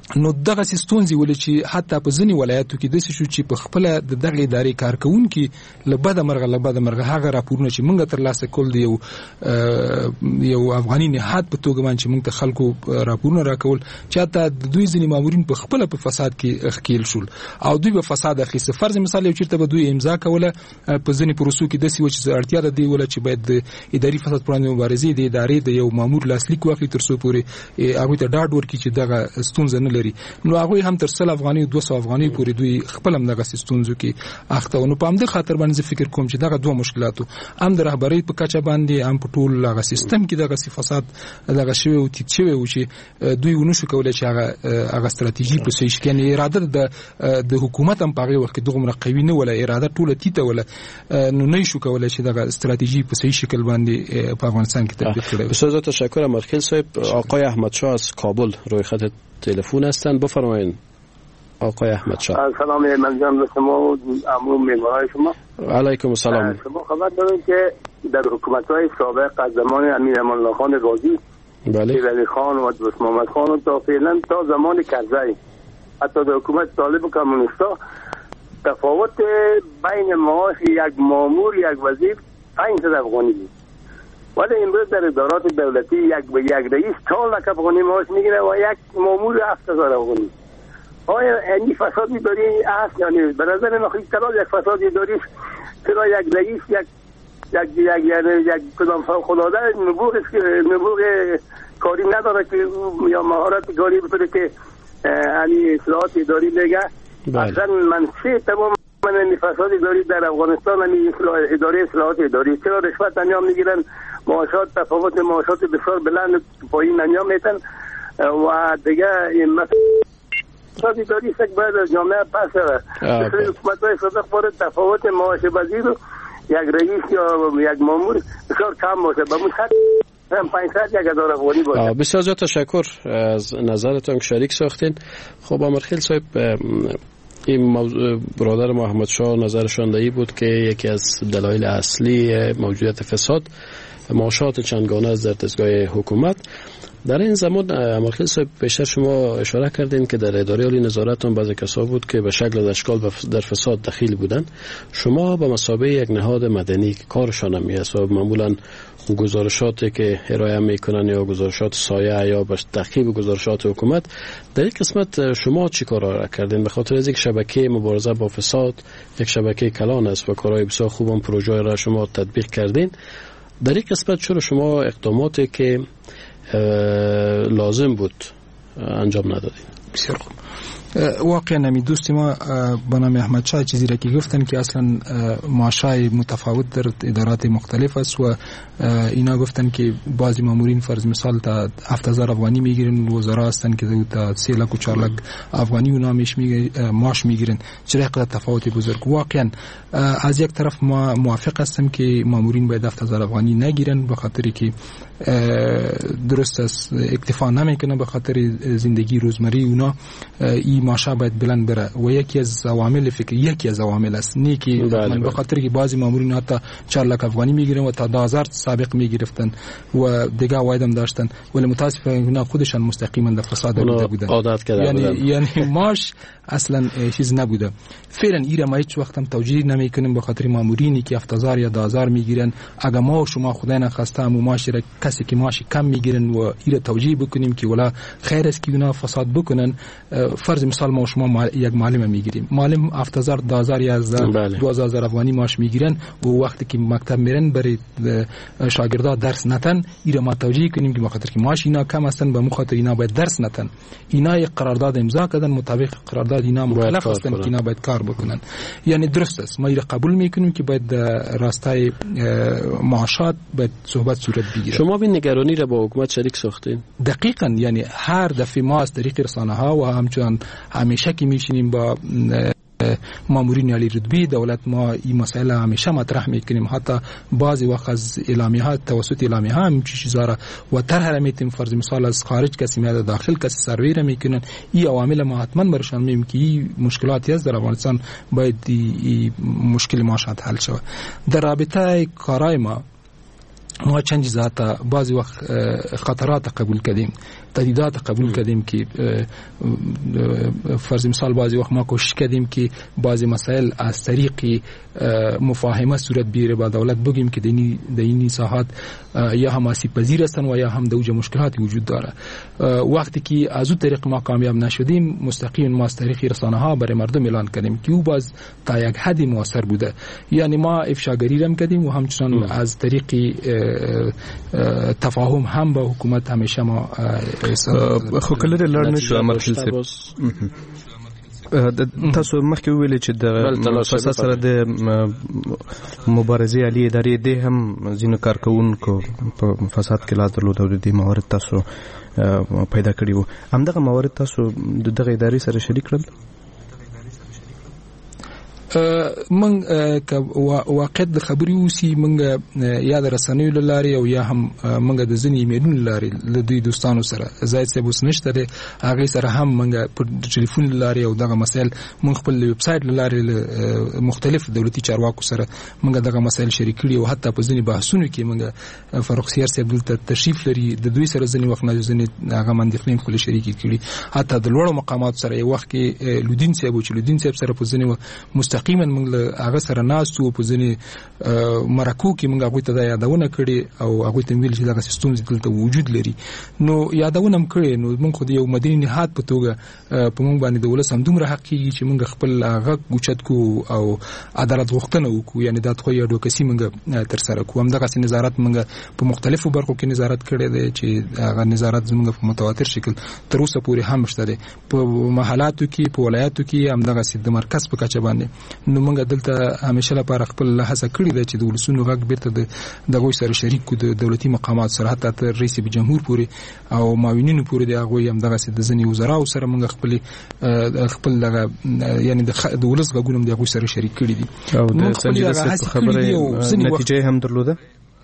نو دغه ستونزې ولې چې حتی په ځینې ولایتو کې داسې شو چې په خپل د دغه ادارې کارکونکي له بده مرغه هغه راپورونه چې موږ ترلاسه کول دي یو افغاني نهاد په توګه باندې موږ ته خلکو راپورونه راکول چې حتی دوی ځینې مامورین په خپل په فساد کې ښکیل شول او دوی په فساد اخیسته. فرض مثال یو چیرته به دوی امضا کوله په ځینې پروسو کې داسې و چې اړتیا ده دی ولا چې باید د اداري فساد پر وړاندې مبارزې د ادارې د یو مامور لاسلیک واخلي تر څو پورې هغه ته ډاډ ورکړي چې دغه ستونزه نه لري. نو هغه هم تر 100 افغاني او 200 افغاني پورې دوی خپل هم دغه ستونزو کې اخته. نو په همدې خاطر باندې فکر کوم چې دغه دوه مشکلاتو هم د رهبرۍ په کچه باندې هم په ټول هغه سیستم کې دغه فساد دغه شوی او تیت شوی او چې دوی ونه شو کولای چې هغه ستراتیژي په صحیح شکل نه اراده د حکومت هم په هغه وخت کې دغه قوي نه ولا اراده ټوله تیته ولا نو نه شو کولای چې دغه استراتیژي په صحیح شکل باندې په افغانستان کې تطبیق کړي. بسیار تشکر مرخیل صاحب. آقای احمد شاه از کابل روی خط تلفن هستند. بفرمایید آقای احمد شاه. سلام منجم به شما و عموم میهمانان شما. علیکم السلام. شما خبر دارید که در حکومت‌های سابق از زمان امیر امان الله خان غازی، بله، علی خان و دوست محمد خان و تا فعلا تا زمان کرزی حتی در حکومت طالب کمونیستا تفاوت بین معاش یک مامور یک وزیر 500 افغانی بود. ولی امروز در ادارات دولتی یک رئیس 4 لک افغانی معاش میگیره و یک مامور 7000 افغانی. آیا این فساد اداری است یا نه؟ به نظر من خیلی طرح یک فساد اداری است. چرا یک رئیس یک کدام فوق‌العاده نبوغ کاری نداره که یا مهارت کاری بتونه که یعنی اصلاحات اداری بگه. اصلا منشأ تمام من فساد اداری در افغانستان اداره اصلاحات اداری. چرا رشوت انجام میگیرن، معاشات تفاوت معاشات بسیار بلند پایین انجام میدن و دیگه این فساد اداری است که باید از جامعه پس مثل حکومت‌های سابق باره تفاوت معاش وزیر و یک رئیس یا یک مامور بسیار کم باشه. به مشخص هم 500 1000 افغانی باشه. بسیار تشکر از نظرتون که شریک ساختین. خب امرخیل صاحب، این موضوع برادر محمد شاه نظرشان دهی بود که یکی از دلایل اصلی موجودیت فساد معاشات چندگانه از در دستگاه حکومت. در این زمان امرخیل صاحب بیشتر شما اشاره کردین که در اداره عالی نظارتون بعضی کسا بود که به شکل و اشکال در فساد دخیل بودن. شما به مثابه یک نهاد مدنی که کارشان هم است و معمولا گزارشاتی که ارائه میکنن یا گزارشات سایه یا به تعقیب گزارشات حکومت، در این قسمت شما چی کارا کردین؟ به خاطر از یک شبکه مبارزه با فساد یک شبکه کلان است و کارهای بسیار خوبم پروژه را شما تطبیق کردین. در این قسمت چرا شما اقداماتی که لازم بود انجام ندادین؟ بسیار خوب. واقعا نمی دوست ما به نام احمد شاه چیزی را که گفتن که اصلا معاشای متفاوت در ادارات مختلف است و اینا گفتن که بعضی مامورین فرض مثال تا 7000 افغانی میگیرن، وزرا هستن که تا 3 لک و 4 لک افغانی اونا معاش میگیرن. چرا قدر تفاوت بزرگ؟ واقعا از یک طرف ما موافق هستم که مامورین باید 7000 افغانی نگیرن به خاطری که درست است اکتفا نمیکنه به خاطر زندگی روزمره اونا. این معاشا باید بلند بره و یکی از عوامل فکر یکی از عوامل است نه که من به خاطر که بعضی مامورین حتی 4 لک افغانی میگیرن و تا 10000 سابق میگرفتن و دیگه وایدم داشتن ولی متاسفانه اونا خودشان مستقیما در فساد بودن عادت کرده یعنی معاش اصلا چیز نبوده. فعلا ایرا ما هیچ وقت هم توجیه نمیکنیم به خاطر مامورینی که 7000 یا 10000 میگیرن. اگه ما و شما خدای نخواسته هم معاش را کسی که معاش کم میگیرن و ایرا توجیه بکنیم که ولا خیر است که اونا فساد بکنن. فرض مثال ما و شما یک معلم میگیریم، معلم 7000 10000 یا 2000 افغانی معاش میگیرن و وقتی که مکتب میرن برای شاگردا درس نتن ایرا ما توجیه کنیم که به خاطر که معاش اینا کم هستن به خاطر اینا باید درس نتن. اینا یک قرارداد امضا کردن مطابق قرارداد اینا مکلف هستن که اینا باید کار بکنن. یعنی درست است ما ایرا قبول میکنیم که باید راستای معاشات باید صحبت صورت بگیره. شما این نگرانی را با حکومت شریک ساختین؟ دقیقاً. یعنی هر دفعه ما از طریق رسانه ها و همچنان همیشه که میشینیم با مامورین عالی رتبه دولت ما این مسائل همیشه مطرح میکنیم. حتی بعضی وقت از اعلامیه ها توسط اعلامیه ها هم چیزا را و طرح میتیم. فرض مثال از خارج کسی میاد داخل کسی سروی را میکنن. این عوامل ما حتما برشان میگیم که این مشکلاتی است در افغانستان باید این مشکل معاشات حل شود. در رابطه کارای ما چند چیزا بعضی وقت خطرات قبول کردیم. تهدیدات قبول کردیم که فرض مثال بعضی وقت ما کوشش کردیم که بعضی مسائل از طریق مفاهمه صورت بگیره با دولت بگیم که در این ساحات یا هم آسیب پذیر هستند و یا هم دوجه مشکلاتی وجود داره. وقتی که از اون طریق ما کامیاب نشدیم مستقیم ما از طریق رسانه ها برای مردم اعلان کردیم که او باز تا یک حدی مؤثر بوده، یعنی ما افشاگری رم کردیم و همچنان از طریق تفاهم هم با حکومت همیشه ما خو کله لړ نشو مرحله تاسو مخکې ویل چې د فساد سره د مبارزې عالی ادارې د هم ځینو کارکونکو په فساد کې لاس درلود او د موارد تاسو پیدا کړی وو، همدغه موارد تاسو دغه ادارې سره شریک کړل؟ من که واقع د خبري اوسي من یا د رسنیو لاري او یا هم من د ځنی ایمیلونو لاري له دوی دوستانو سره زاید صاحب وسنشته ده هغه سره هم من په ټلیفون لاري او دغه مسائل من خپل ویب سټ لاري مختلف دولتي چارواکو سره من دغه مسائل شریک کړي او حتی په ځنی بحثونو کې من فاروق سیار صاحب دلته تشریف لري د دوی سره ځنی وخت نه ځنی هغه مندخلین خپل شریک کړي، حتی د لوړو مقامات سره یو وخت کې لودین صاحب سره په ځنی مستقیما موږ هغه سره ناستو په ځنی مرکو کې موږ هغه ته یادونه کړي او هغه ته ویل چې دا سیستم دلته وجود لري، نو یادونه هم کړي. نو موږ خو د یو مدني نهاد په توګه په موږ باندې د ولس هم دومره حق کیږي چې موږ خپل هغه اوچت کو او عدالت غوښتنه وکړو، یعنی دا خو یو ډوکسي موږ تر سره کوو. هم دغه نظارت موږ په مختلفو برخو کې نظارت کړی دی چې هغه نظارت زموږ په متواتر شکل تر اوسه پورې هم شته په محلاتو کې په ولایاتو کې هم دغه د مرکز په کچه باندې. نو موږ دلته همیشه لپاره خپل هڅه کړې ده چې د ولسونو غږ بیرته د غوښ سره شریک کو د دولتي مقامات سره حتی تر رئیس جمهور پورې او معاونینو پورې د هغه هم دغه د ځنی وزراو سره موږ خپل دغه یعنی د ولس غږونه د هغه سره شریک کړي دي او د سنجیده خبره نتیجه هم درلوده.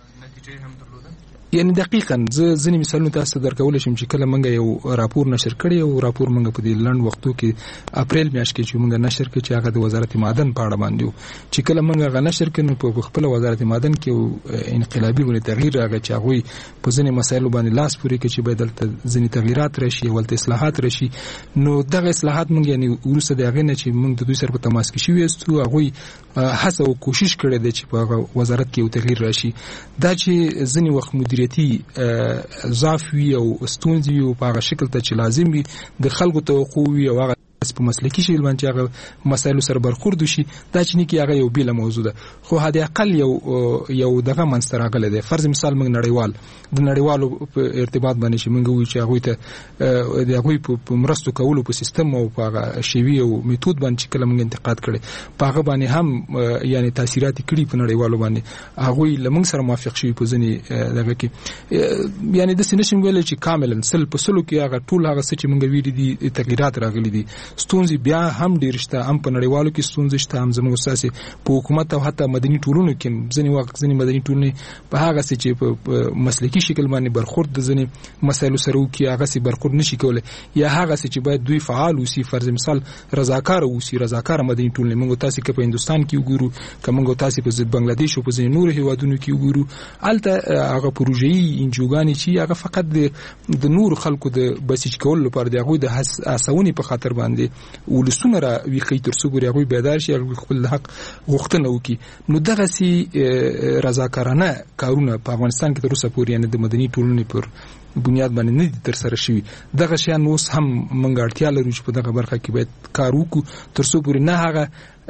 یعنی دقیقاً ځینې مثالونه تاسو درکول شم چې کله موږ یو راپور نشر کړی او راپور موږ په دې لړن وختو کې اپریل میاشت کې چې موږ نشر کړ چې هغه د وزارت معدن په اړه باندې چې کله موږ هغه نشر کړو په خپل وزارت معدن کې انقلابي غونډه تغییر راغی چې هغه په ځینې مسایلو باندې لاس پورې کې چې بدل ځینې تغییرات راشي او اصلاحات راشي. نو دغه اصلاحات موږ یعنی ورسره دغه نه چې موږ د دوی سره په تماس کې شو یستو هغه هڅه او کوشش کړې ده چې په وزارت کې یو تغییر راشي. دا چې ځینې وخت مدیریتي ضعف وي او ستونزې وي په هغه شکل ته چې لازم وي د خلکو توقع وي او هغه په مسلکي شکل باندې هغه مسایلو سره برخورد شي، دا چې نه کې هغه یو بیل موضوع ده. خو هدا اقل یو دغه منځ راغله ده. فرض مثال موږ نړیوالو په ارتباط باندې چې موږ وی چې هغه ته د هغه په مرستو کولو په سیستم او په هغه شیوی او میتود باندې کله موږ انتقاد کړي په هغه باندې هم یعنی تاثیرات کړي په نړیوالو باندې هغه لمنګ سره موافق شي په ځنی دغه کې یعنی د سینشن ویل چې کاملا سل په سلو کې هغه ټول هغه څه چې موږ ویل دي تغیرات راغلي دي. ستونزې بیا هم ډیر شته، هم په نړیوالو کې ستونزې شته، هم زموږ اساسي په حکومت او حتی مدني ټولنو کې ځینې مدني ټولنې په هغه څه چې په مسلکي شکل باندې برخورد د ځینې مسایلو سره وکړي هغه څه برخورد نشي کولای، یا هغه څه چې باید دوی فعال اوسي، فرض مثال رضاکار اوسي، رضاکار مدني ټولنې. موږ تاسو کې په هندستان کې وګورو، کومه تاسو په بنگلاديش او په ځینې نور هیوادونو کې وګورو، الته هغه پروژې انجوګانی چې هغه فقط د نور خلکو د بسیج کول لپاره د هغه د اساونی په خاطر باندې ولسونه را ویخی تر څو ګوري هغه بیدار شي خپل حق غوښتنه وکړي. نو دغه سي رضاکارانه کارونه په افغانستان کې تر اوسه پورې نه د مدني ټولنې پر بنیاد باندې نه تر سره شوی. دغه شیان اوس هم منګړتیا لري چې په دغه برخه کې باید کار وکړو تر څو پورې نه هغه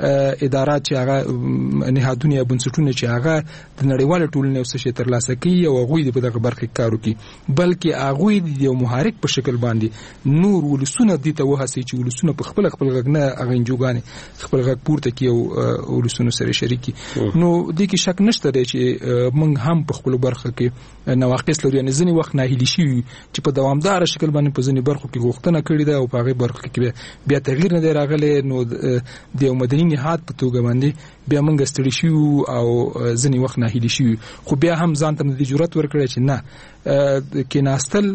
ادارات چې هغه نهادونه یا بنسټونه چې هغه د نړیوال ټولنې او څه ترلاسه کوي او هغه په دغه برخه کار وکړي، بلکې هغه د یو محرک په شکل باندې نور ولسونه دي ته وهڅي چې ولسونه په خپل غږ نه هغه انجوګانې خپل غږ پورته کوي او ولسونه سره شریکي. نو د کې شک نشته دی چې موږ هم په خپل برخه کې نواقص لري، نه ځنی وخت ناهیلی شي چې په دوامدار شکل باندې په ځنی برخو کې غوښتنه کړې ده او په هغه برخه کې بیا تغییر نه دی راغلی. نو د مدني نهاد په توګه باندې بیا موږ ستړي شو او ځنی وخت ناهیلی شو، خو بیا هم ځان ته د جرأت ورکړی چې نه کې ناستل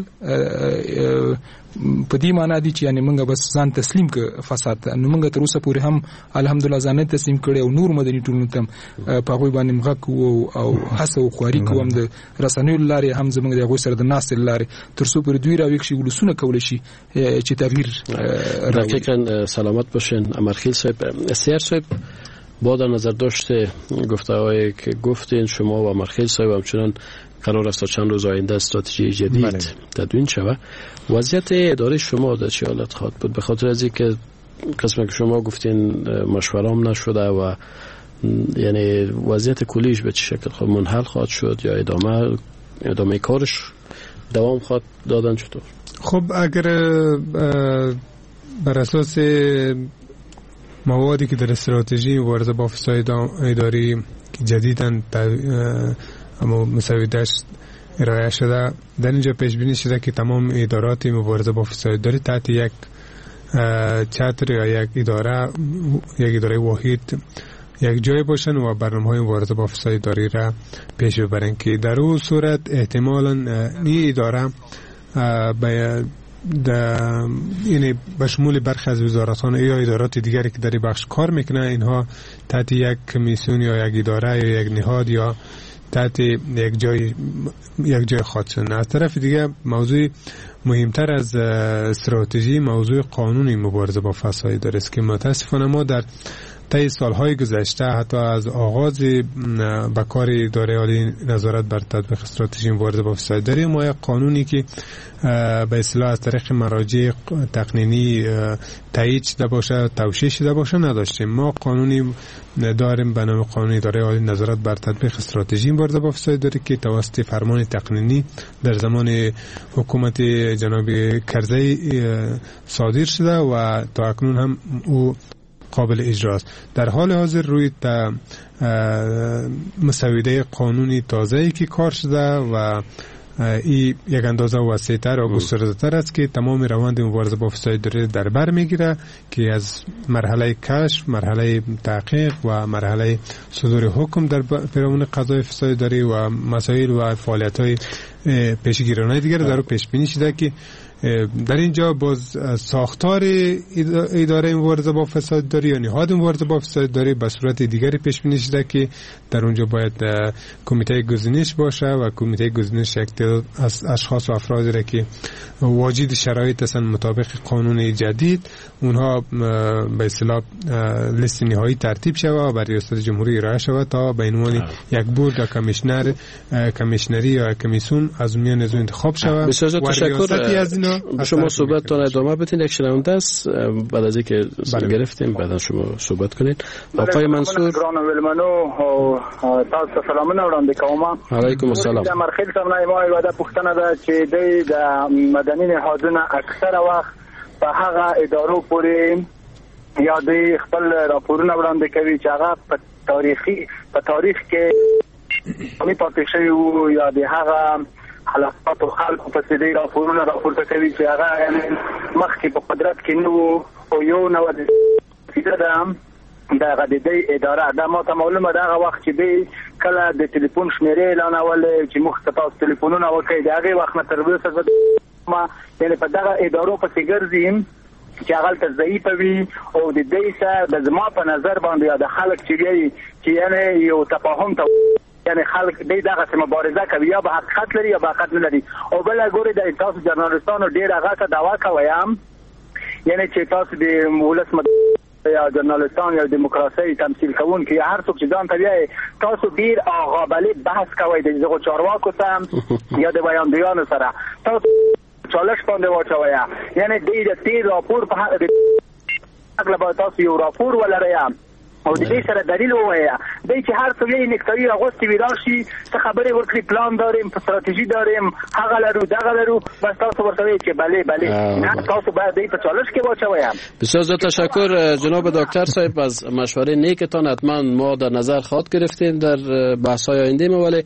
په دې معنی دي چې یعنی موږ بس ځان تسلیم ک فساد نو موږ تر اوسه پورې هم الحمدلله ځان تسلیم کړي او نور مدني ټولنو ته په هغه باندې مغک او حسو او خواري کوم د رسنیو لارې هم زموږ د هغه سره د ناس لارې تر څو پر دوی راويک شي ولسونه کول شي چې تغییر دقیقاً سلامت باشین. امرخیل صاحب، سیار صاحب، با در نظر داشته گفته‌هایی که گفتین شما و امرخیل صاحب همچنان قرار است تا چند روز آینده استراتژی جدید تدوین شود، وضعیت اداره شما در چه حالت خواهد بود؟ به خاطر از اینکه قسمی که شما گفتین مشوره هم نشده و یعنی وضعیت کلیش به چه شکل خواهد منحل خواهد شد یا ادامه کارش دوام خواهد دادن چطور؟ خب اگر بر اساس موادی که در استراتژی مبارزه با فساد اداری که جدیداً اما مسوده‌اش ارائه شده، در اینجا پیش بینی شده که تمام ادارات مبارزه با فساد اداری تحت یک چتر یا یک اداره واحد یک جای باشن و برنامه‌های مبارزه با فساد اداری را پیش ببرن که در اون صورت احتمالاً این اداره یعنی به شمول برخی از وزارتان یا ادارات دیگری که در این بخش کار میکنه، اینها تحت یک کمیسیون یا یک اداره یا یک نهاد یا تحت یک جای خاص شدن. از طرف دیگه موضوع مهمتر از استراتژی موضوع قانونی مبارزه با فساد اداری است که متاسفانه ما در طی سالهای گذشته حتی از آغاز به کار اداره عالی نظارت بر تطبیق استراتژی مبارزه با فساد اداری ما یک قانونی که به اصطلاح از طریق مراجع تقنینی تایید شده باشه، توشیح شده باشه نداشتیم. ما قانونی داریم به نام قانون اداره عالی نظارت بر تطبیق استراتژی مبارزه با فساد اداری که توسط فرمان تقنینی در زمان حکومت جناب کرزی صادر شده و تا اکنون هم او قابل اجراست. در حال حاضر روی مسوده قانونی تازه‌ای که کار شده و این یک اندازه وسیع‌تر و گسترده‌تر است که تمام روند مبارزه با فساد اداری در بر میگیره که از مرحله کشف، مرحله تحقیق و مرحله صدور حکم در پیرامون قضای فساد اداری و مسائل و فعالیت‌های پیشگیرانه دیگر در پیش بینی شده که در اینجا باز ساختار اداره مبارزه با فساد اداری یا نهاد مبارزه با فساد اداری به صورت دیگری پیش بینی شده که در اونجا باید کمیته گزینش باشه و کمیته گزینش یک تعداد از اشخاص و افرادی را که واجد شرایط هستند مطابق قانون جدید اونها به اصطلاح لیست نهایی ترتیب شود و برای ریاست جمهوری ارائه شود تا به عنوان یک بورد یا کمیشنری یا کمیسیون از میان از انتخاب شود. بسیار تشکر. شما صحبتتون ادامه بدین. یک شنونده است بعد از اینکه گرفتیم بعدا شما صحبت کنید. آقای منصور تاسو سلامونه وړاندې کوم. علیکم السلام. د مرخیل صاحب نه ما یو د پښتنه ده چې د مدني نهادونو اکثره وخت په هغه ادارو پورې یا د خپل راپورونه وړاندې کوي چې هغه په تاریخ کې می پاتې شوی وو یا د هغه حالات او خلکو په سیدی راپورونه راپورته کوي چې هغه مخکې په قدرت کې نو او یو نو د دغه د اداره د ما ته معلومه ده هغه وخت چې دی کله د ټلیفون شمیرې اعلانول چې مخ ته تاسو ټلیفونونه وکړي د هغه وخت نه تر اوسه ما یعنی په دغه ادارو په ګرځیم چې هغه ته ضعیف وي او د دې سره د زما په نظر باندې د خلک چې یعنی یو تفاهم ته یعنی خلک دغه مبارزه کوي یا به حقیقت لري یا به حقیقت نه لري او بل ګوري د تاسو جرنالستانو ډیر هغه ته دعوا کوي یعنی چې تاسو د ولس یا جرنالستان یا دیموکراسي تمثيل کوون کې هر څوک چې ځان ته وایي تاسو ډیر آغابلي بحث کوي د دغه چارواکو سره یا د بیانیانو سره تاسو چالش باندې واچوي یعنی د تیر راپور په اغلب تاسو یو راپور ولرئ او د دې سره دلیل وایي د چې هر څه یې نکتوي اغوستي ویراشي څه خبرې ورکړي پلان داریم استراتیژي داریم هغه لرو دغه لرو بس تاسو ورته چې بله نه تاسو باید دې په چالش کې واچوي. بسیار تشکر جناب دکتر صاحب از مشوره نیکتان. حتما ما در نظر خواهد گرفتیم در بحث‌های آینده ما. ولی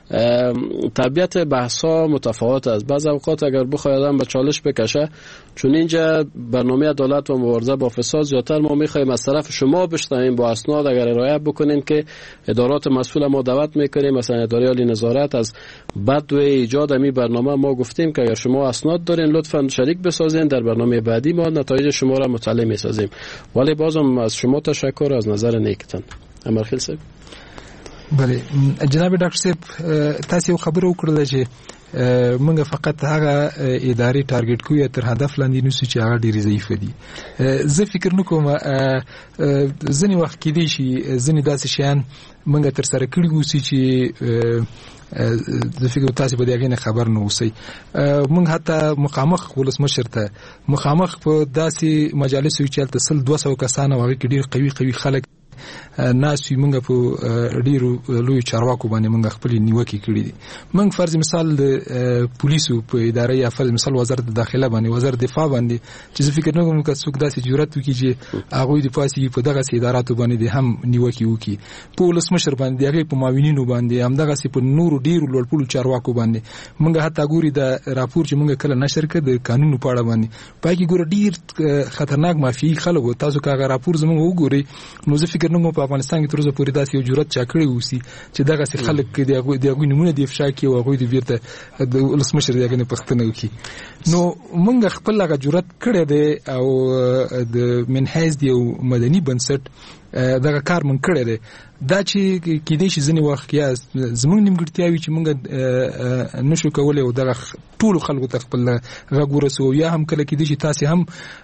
طبیعت بحثا متفاوت است. بعض اوقات اگر بخواد آدم به چالش بکشه، چون اینجا برنامه عدالت و مبارزه با فساد زیاتر ما میخوایم از طرف شما بشنویم با اسناد اگر ارائه بکنین که ادارات مسئول ما دعوت میکنیم، مثلا اداره عالی نظارت از بدو ایجاد می برنامه ما گفتیم که اگر شما اسناد دارین لطفا شریک بسازین، در برنامه بعدی ما نتایج شما را مطلع میسازیم. ولی بازم از شما تشکر از نظر نیکتان. امرخیل صاحب. بله جناب ډاکټر صاحب، تاسو خبرو وکړل چې موږ فقط هغه اداري ټارګټ کوو تر هدف لاندې نو چې هغه ډېر ضعیف دي. زه فکر نکوم ځنې وخت کې دي چې ځنې داسې شیان موږ تر سره کړي وو چې زه فکر تاسو به دغه نه خبر نه اوسئ. موږ حتی مخامخ ولسمشر ته مخامخ په داسې مجالسو کې چلته 200 کسان او هغه کې ډېر قوي خلک ناس وي. موږ په ډیرو لوی چارواکو باندې موږ خپل نیوکې کړې دي. موږ فرض مثال د پولیسو په اداره یا فرض مثال وزارت داخله باندې وزارت دفاع باندې چې زه فکر نه کوم چې څوک داسې جرأت وکړي چې هغه د پاسي په دغه اداراتو باندې هم نیوکې وکړي. په ولسمشر باندې هغه په معاونینو باندې هم دغه په نورو ډیرو لوړپوړو چارواکو باندې موږ حتی ګوري د راپور چې موږ کله نشر کړ د قانون په اړه باندې پای کې ګور ډیر خطرناک مافیایي خلک تاسو کاغه راپور زموږ وګورئ نو زه فکر نو په افغانستان کې تر اوسه پورې داسې یو جرأت چا کړی وسی چې دغه څه خلک دغه نمونه دی افشا کې او هغه د بیرته د ولسمشر دغه نه پښتنه وکي. نو موږ خپل هغه جرأت کړی دی او د منحیز دی او مدني بنسټ دغه کار مونږ کړی دی. دا چې کېدای شي ځینې وخت یا زموږ نیمګړتیاوې چې موږ نشو کولی او دغه ټولو خلکو ته خپل غږ ورسوو، یا هم کله کېدای شي تاسې هم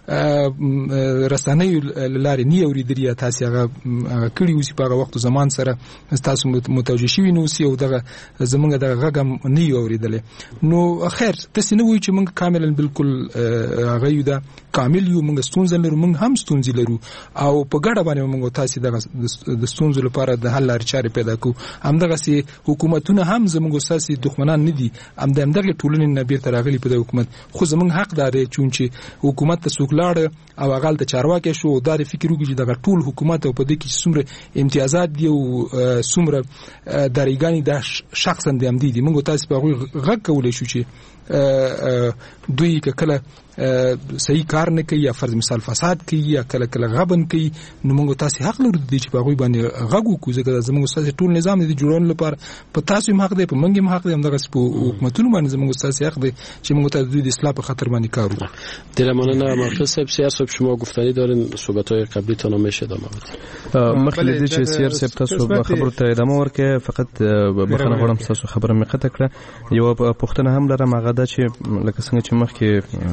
رسنیو له لارې نه اورېدلي یا تاسې هغه کړي اوسي په هغه وخت زمان سره تاسو متوجه شوي نه اوسي او دغه زموږ دغه غږ هم نه یو اورېدلی. نو خیر داسې نه وایو چې موږ کاملا بالکل هغه یو ده کامل یو، موږ ستونزه لرو، موږ هم ستونزې لرو او په ګډه باندې موږ تاسې دغه د ستونزو لپاره د حل لارې چارې پیدا کوو. همدغسې حکومتونه هم زموږ ستاسې دښمنان نه دي، همدغې ټولنې نه بیرته راغلي په د حکومت. خو زموږ حق دا دی چې حکومت ته څوک لاړه او هغه هلته چارواکی شو او دا د فکر وکړي چې دغه ټول حکومت او په دې کې چې څومره امتیازات دي او څومره داریګانې دا شخصا د همدې دي. موږ تاسې په هغوی غږ کولی شو چې دوی که کله صحیح کار نه کوي یا فرض مثال فساد کوي یا کله غبن کوي، نو موږ تاسې حق لرو چې په هغوی باندې غږ وکړو، ځکه زموږ ستاسې ټول نظام د جوړولو لپاره په تاسو هم حق دی، په موږ هم حق دی، همدغسې په حکومتونو باندې زموږ ستاسې حق دی چې موږ ته د دوی د اصلاح په خاطر باندې کار وکړو. ډېره مننه مرکز صاحب. سیار صاحب شما گفتنی دارین صحبت‌های قبلیتان رو میشه ادامه بدید؟ مخکې له دې چې سیار صاحب تاسو خبرو ته ادامه ورکړئ فقط بخښنه غواړم تاسو خبره مې قطع کړه. یوه پوښتنه هم لرم، هغه دا چې لکه څنګه چې مخکې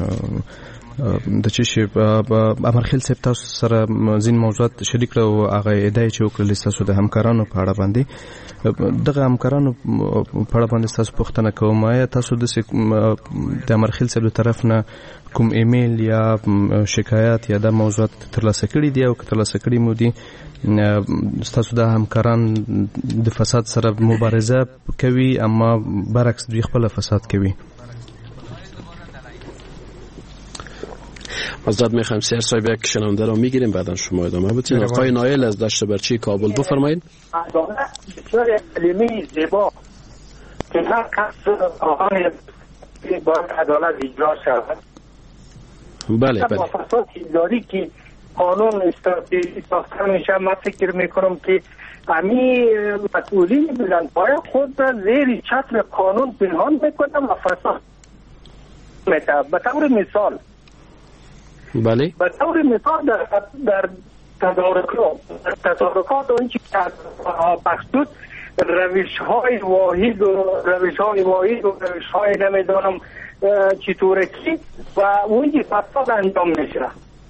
د چې امرخیل صاحب تاسو سره ځین موضوعات شریک کړو او هغه ادعا چې وکړل تاسو د همکارانو په اړه باندې، دغه همکارانو په اړه باندې تاسو پوښتنه کوم، آیا تاسو د امرخیل صاحب طرف نه کوم ایمیل یا شکایت یا د موضوعات ترلاسه کړي دي او که ترلاسه کړي مو دي تاسو د همکاران د فساد سره مبارزه کوي اما برعکس دوی خپل فساد کوي؟ معذرت میخوایم سیار صاحب یک شنونده را میگیریم بعدا شما ادامه بدید. آقای نایل از دشت برچی کابل بفرمایید. عدالت بسیار کلمه زیبا که هر کس آقای باید عدالت اجرا شود. بله با فساد اداری که قانون استراتژی ساخته میشه، من فکر میکنم که امی مسئولین بلندپایه خود را زیر چتر قانون پنهان میکنن و فساد میشه. به طور مثال بله به طور مثال در تدارکات و این چی مقصود روش های واحد و روش های نمیدانم چطوره کی و اونجی فساد انجام میشه.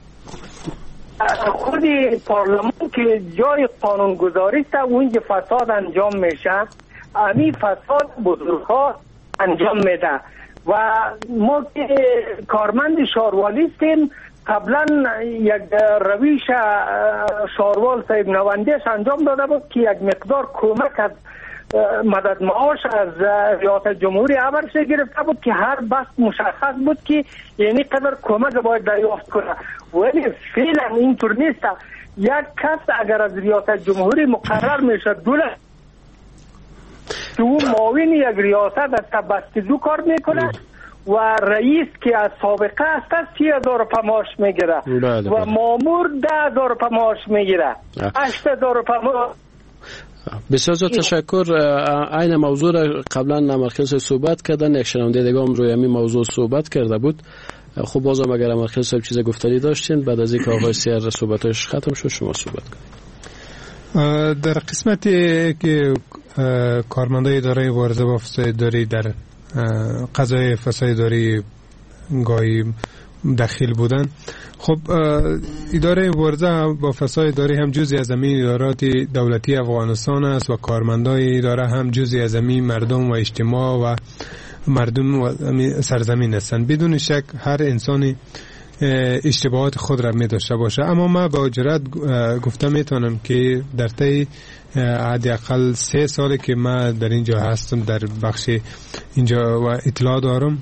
خود پارلمان که جای قانونگذاری است اونجی فساد انجام میشه، امی فساد بزرگها انجام میده و ما که کارمند شاروالی هستیم قبلا یک رویش شاروال صاحب نواندیش انجام داده بود که یک مقدار کمک از مدد معاش از ریاست جمهوری عبرش گرفته بود که هر بست مشخص بود که یعنی قدر کمک باید دریافت کنه، ولی فعلا اینطور نیست. یک کس اگر از ریاست جمهوری مقرر میشه $2 که او معاون یک ریاست است بستیدو کار میکنه و رئیس که از سابقه است 30,000 روپیه معاش میگیره و مامور 10,000 روپیه معاش میگیره 8,000 روپیه معاش. بسیار زیاد تشکر. این موضوع را قبلا نمرکز صحبت کردن، یک شنونده دیگه هم روی همین موضوع صحبت کرده بود. خب بازم اگر نمرکز صاحب چیز گفتنی داشتین بعد از اینکه آقای سیر صحبتش ختم شد شما صحبت کنید. در قسمتی که کارمندای اداره مبارزه با فساد اداری در قضای فساد اداری گاهی دخیل بودن، خب اداره مبارزه با فساد اداری هم جزئی از همین ادارات دولتی افغانستان است و کارمندای اداره هم جزئی از همین مردم و اجتماع و مردم و سرزمین هستند. بدون شک هر انسانی اشتباهات خود را می داشته باشه، اما ما با جرأت گفته میتونم که در طی حداقل 3 ساله که ما در اینجا هستم در بخش اینجا و اطلاع دارم،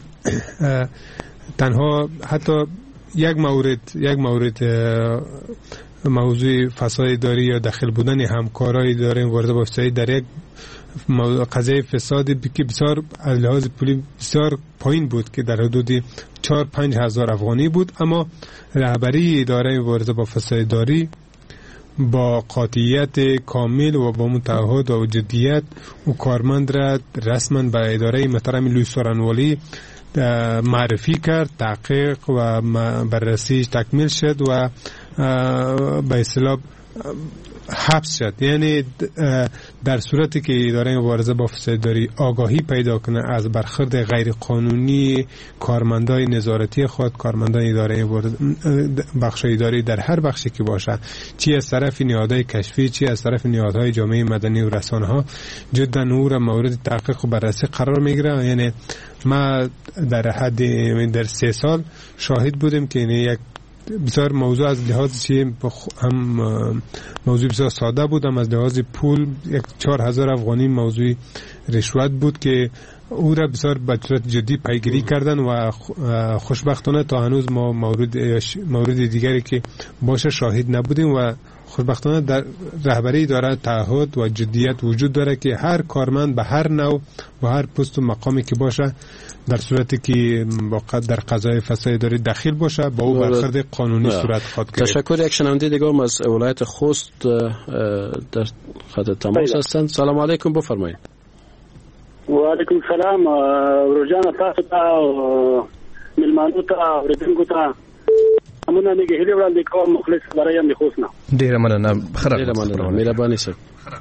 تنها حتی یک مورد موضوع فساد اداری یا دخل بودن همکارای اداره مبارزه با فساد در یک قضیه فساد که بسیار از لحاظ پولی بسیار پایین بود که در حدود 4-5 هزار افغانی بود، اما رهبری اداره مبارزه با فساد اداری با قاطعیت کامل و با متعهد و جدیت و کارمند را رسما به اداره محترم لوی سورانوالی معرفی کرد، تحقیق و بررسی تکمیل شد و به اصطلاح حبس شد. یعنی در صورتی که اداره مبارزه با فساد اداری آگاهی پیدا کنه از برخورد غیر قانونی کارمندای نظارتی خود، کارمندان اداره بخش اداری در هر بخشی که باشد، چی از طرف نهادهای کشفی، چی از طرف نهادهای جامعه مدنی و رسانه ها، جدا او مورد تحقیق و بررسی قرار میگیره. یعنی ما در 3 سال شاهد بودیم که یک بسیار موضوع از لحاظ هم موضوع بسیار ساده بود، هم از لحاظ پول 4,000 افغانی موضوع رشوت بود که او را بسیار به صورت جدی پیگیری کردن و خوشبختانه تا هنوز ما مورد دیگری که باشه شاهد نبودیم و خوشبختانه در رهبری اداره تعهد و جدیت وجود داره که هر کارمند به هر نوع و هر پست و مقامی که باشه در صورتی که در قضای فساد اداری دخیل باشه با او برخورد قانونی صورت خواهد گرفت. تشکر. یک شنونده دیگه هم از ولایت خوست در خط تماس هستند. سلام علیکم، بفرمایید. و علیکم السلام. روزانه تاسو ته ملمانو ته اوریدونکو ته امونه میگه هیله وړاندې کوم مخلص برایم د خوست نه. ډیره مننه. ډیره مننه. مهرباني سره.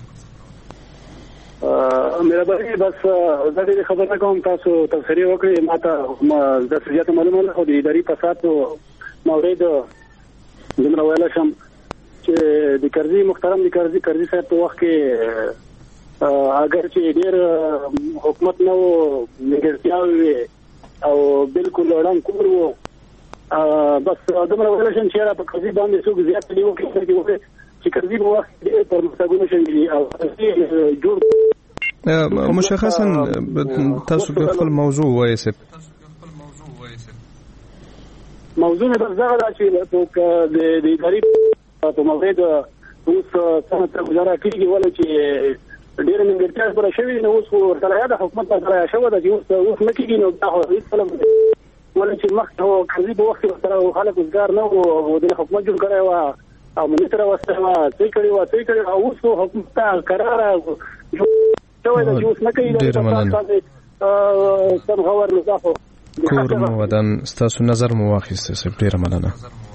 مهرباني بس زه دې خبره کوم تاسو تفسیر وکړئ ماته د سیاست معلومات خو د اداري فساد مورید زموږ ویل شم چې د کرزي محترم د کرزي صاحب په وخت کې اگر چې ډېر حکومت نو نیګرتیاوي او بالکل وړاندې کور وو بس دمر ویل شم چې را په کرزي باندې څوک زیات دی وکړي چې کرزي په وخت کې پر مستګونو شي او جوړ مشخصا تاسو په خپل موضوع وایسه. موضوع نه زغلا چې د اداري په موضوع د اوس څنګه گزاره کیږي ولې چې ډېر منګرتیا پر شوی نو اوس ورته د حکومت سره شوه د اوس مکیږي نو دا هیڅ فلم ولې چې مخکې هو کرزي په وخت سره خلک وزګار نه وو د حکومت جوړ کړی و او منیتر واستوا څه کړی او اوس حکومت قرار شوی د اوس مکیږي سم خبر مضافه کور مو ودان ستاسو نظر مو واخیسته سب ډیره مننه.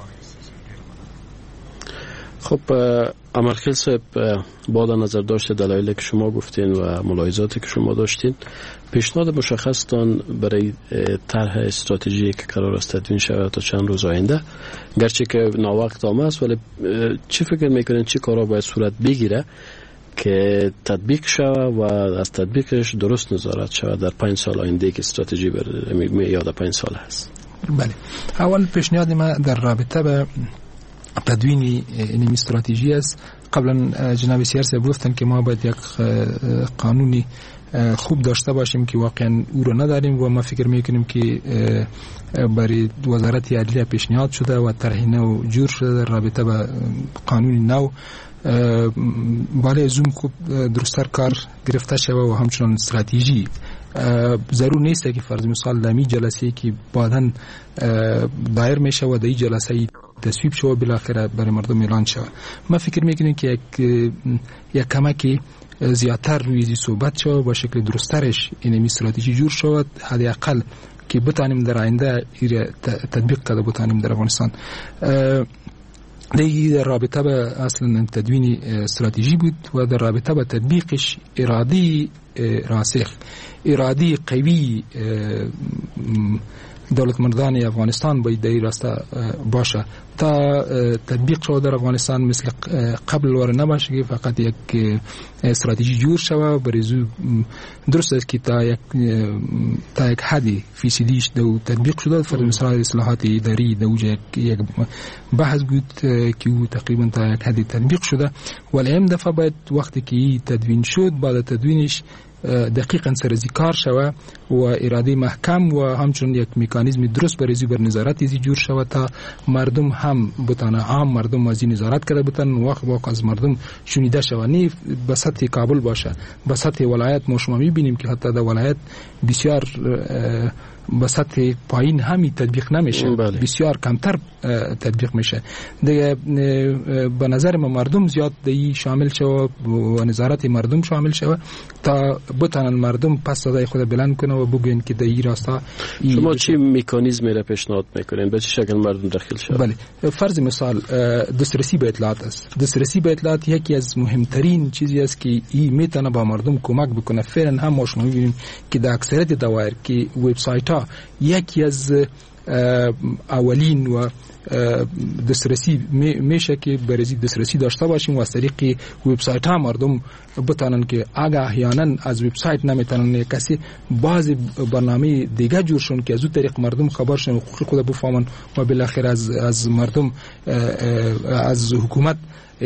خب امرخیل صاحب با نظر داشته دلایلی که شما گفتین و ملاحظاتی که شما داشتین، پیشنهاد مشخصتان برای طرح استراتژی که قرار است تدوین شود تا چند روز آینده، گرچه که ناوقت آمده است، ولی چی فکر میکنین چی کارا باید صورت بگیره که تطبیق شود و از تطبیقش درست نظارت شود در 5 سال آینده که استراتژی میاد 5 سال هست؟ بله، اول پیشنهاد ما در رابطه به تدوین این استراتژی است. قبلا جناب سیار صاحب گفتن که ما باید یک قانونی خوب داشته باشیم که واقعا او رو نداریم و ما فکر میکنیم که برای وزارت عدلیه پیشنهاد شده و طرح نو جور شده در رابطه با قانون نو. بالای زوم خوب درستر کار گرفته شده و همچنان استراتژی ضرور نیست که فرض مثال دمی جلسه که بعداً دایر میشه و در این جلسه تصویب شده بالاخره برای مردم اعلان شده. ما فکر میکنیم که یک کمکی زیادتر روی صحبت شد با شکل درسترش این استراتژی جور شد، حداقل که بتانیم در آینده تطبیق کرده بتانیم در افغانستان. در رابطه با اصلا تدوین استراتژی بود و در رابطه با تطبیقش ارادی راسخ، ارادی قوی دولت مردان افغانستان باید در این راسته باشه تا تطبیق شده در افغانستان مثل قبل واره نباشه که فقط یک استراتژی جور شوه بریزو. درست است که تا یک حدی فیصدیش دو تطبیق شده. فرض مثال اصلاحات اداری دوجه یک بحث بود که او تقریبا تا یک حدی تطبیق شده، ولی این دفعه باید وقتی که تدوین شد بعد تدوینش دقیقاً سرزی کار شوه و اراده محکم و همچنین یک مکانیزم درست برای بر نظارت ازی جور شوه تا مردم هم بتانه، عام مردم ازی نظارت کرده بتن وقت از مردم شنیده شوه. نی به سطح کابل باشه، به سطح ولایت ما شما میبینیم که حتی در ولایت بسیار به سطح پایین همی تطبیق نمیشه، بسیار کمتر تطبیق میشه. دیگه به نظر ما مردم زیاد دی شامل شوه و نظارت مردم شامل شوه تا بتانن مردم پس صدای خود بلند کنه و بگوین که دی راستا. شما چی مکانیزمی را پیشنهاد میکنین به چه شکل مردم داخل شوه؟ بله، فرض مثال دسترسی به اطلاعات است. دسترسی به اطلاعات یکی از مهمترین چیزی است که این میتونه با مردم کمک بکنه. فعلا هم ما شما میبینیم که در اکثریت دوایر که وبسایت ها یکی از اولین و دسترسی میشه که برای دسترسی داشته باشیم و از طریق وبسایت ها مردم بتانن که اگه احیانا از وبسایت نمیتونن کسی بعضی برنامه دیگه جور شون که از اون طریق مردم خبر شون حقوق خود بفهمن و بالاخره از مردم از حکومت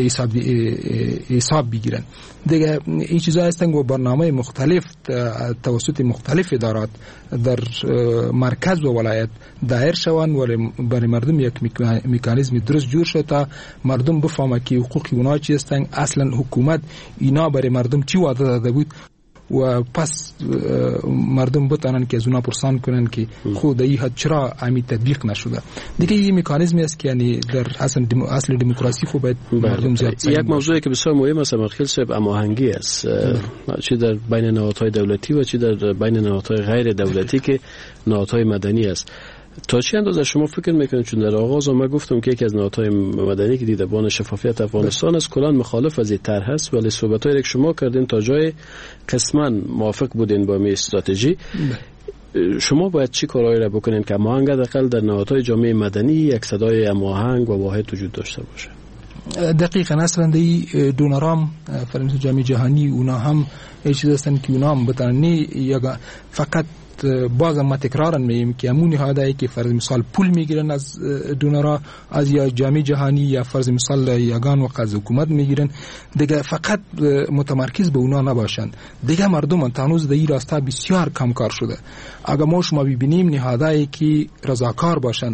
حساب بگیرن. دیگه این چیزا هستن و برنامه مختلف توسط مختلف ادارات در مرکز و ولایت دایر شوند و برای مردم یک مکانیزم درست جور شد تا مردم بفهمه که حقوق اونا چی هستن، اصلا حکومت اینا برای مردم چی وعده داده بود و پس مردم بتانن که از اونا پرسان کنن که خود ای حد چرا امی تطبیق نشده. دیگه این مکانیزمی است که یعنی در اصل دموکراسی خو باید مردم زیاد یک موضوعی که بسیار مهم است مرخیل صاحب هماهنگی است، چی در بین نهادهای دولتی و چی در بین نهادهای غیر دولتی که نهادهای مدنی است. تا چه اندازه شما فکر میکنید؟ چون در آغاز ما گفتم که یکی از نهادهای مدنی که دیدبان شفافیت افغانستان است کلا مخالف از این طرح است، ولی صحبتایی که شما کردین تا جای قسما موافق بودین با می استراتژی. شما باید چی کارهایی را بکنین که هماهنگ حداقل در نهادهای جامعه مدنی یک صدای هماهنگ و واحد وجود داشته باشه؟ دقیقاً اصلا دی دونرام فرض جامعه جهانی اونا هم چیز هستن که اونا هم بتونن یا فقط بازم ما تکرارن میگیم که همون نهادهایی که فرض مثال پول میگیرن از دونرها از یا جامعه جهانی یا فرض مثال یگان و از حکومت میگیرن، دیگه فقط متمرکز به اونا نباشن. دیگه مردم تانوز در این راستا بسیار کم کار شده. اگر ما شما ببینیم نهادهایی که رضاکار باشن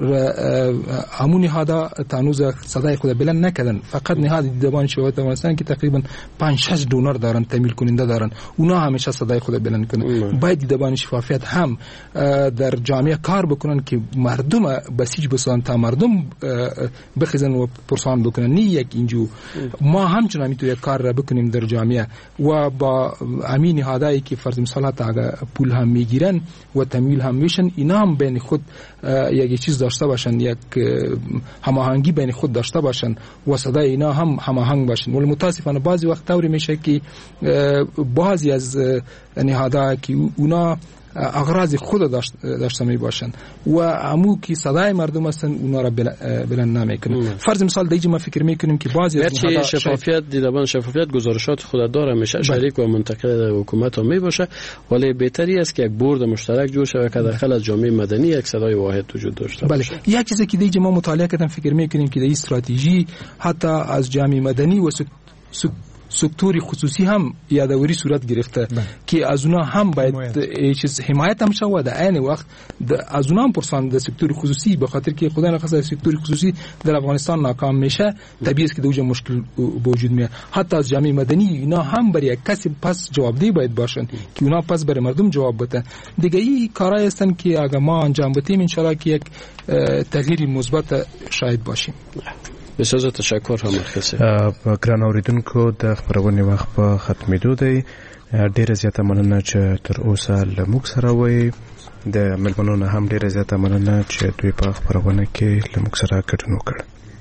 همون نهادها تانوز صدای خود بلند نکردن. فقط نهاد دیدبان شفافیت افغانستان که تقریبا 5-6 دونر دارن، تمویل کننده دارن، اونا همیشه صدای خود بلند کنن. باید دیدبان شفافیت هم در جامعه کار بکنن که مردم بسیج بسازن تا مردم بخیزن و پرسان بکنن. نه یک اینجور ما همچنان میتونیم یک کار را بکنیم در جامعه و با امین نهادایی که فرض مثال تا پول هم میگیرن و تمویل هم میشن، اینا هم بین خود یک چیز داشته باشن، یک هماهنگی بین خود داشته باشن و صدای اینا هم هماهنگ باشن. ولی متاسفانه بعضی وقت طوری میشه که بعضی از نهادها که اونا اغراض خود داشته می باشن و عمو که صدای مردم هستن اونا را بلند نمیکنن. فرض مثال دیگه ما فکر میکنیم که بعضی از نهادها شفافیت دیدبان شفافیت گزارشات خود داره میشه شریک و منتقل حکومت هم می باشه، ولی بهتری است که یک بورد مشترک جور شود که داخل از جامعه مدنی یک صدای واحد وجود داشته باشه. بله، یک چیزی که دیگه ما مطالعه کردیم فکر میکنیم که این استراتژی حتی از جامعه مدنی و سکتور خصوصی هم یادواری صورت گرفته که از اونها هم باید چیز حمایت هم شود. در عین وقت از اونها هم پرسان در سکتور خصوصی، به خاطر که خدا نخواسته سکتور خصوصی در افغانستان ناکام میشه، طبیعی است که دوجه مشکل وجود میاد. حتی از جامعه مدنی اینا هم برای یک کسی پس جوابدهی باید باشن که اونا پس برای مردم جواب بدن. دیگه این کارهای هستن که اگه ما انجام بدیم ان شاءالله که یک تغییر مثبت شاید باشیم. بسیار تشکر هم مرخصه. ګران اوریدونکو د خبرونې وخت په ختمېدو دی. ډیره زیاته مننه چې تر اوسه له موږ سره وئ. د مېلمنو نه هم ډیره زیاته مننه چې دوی په خبرونه کې له موږ سره ګډون وکړ.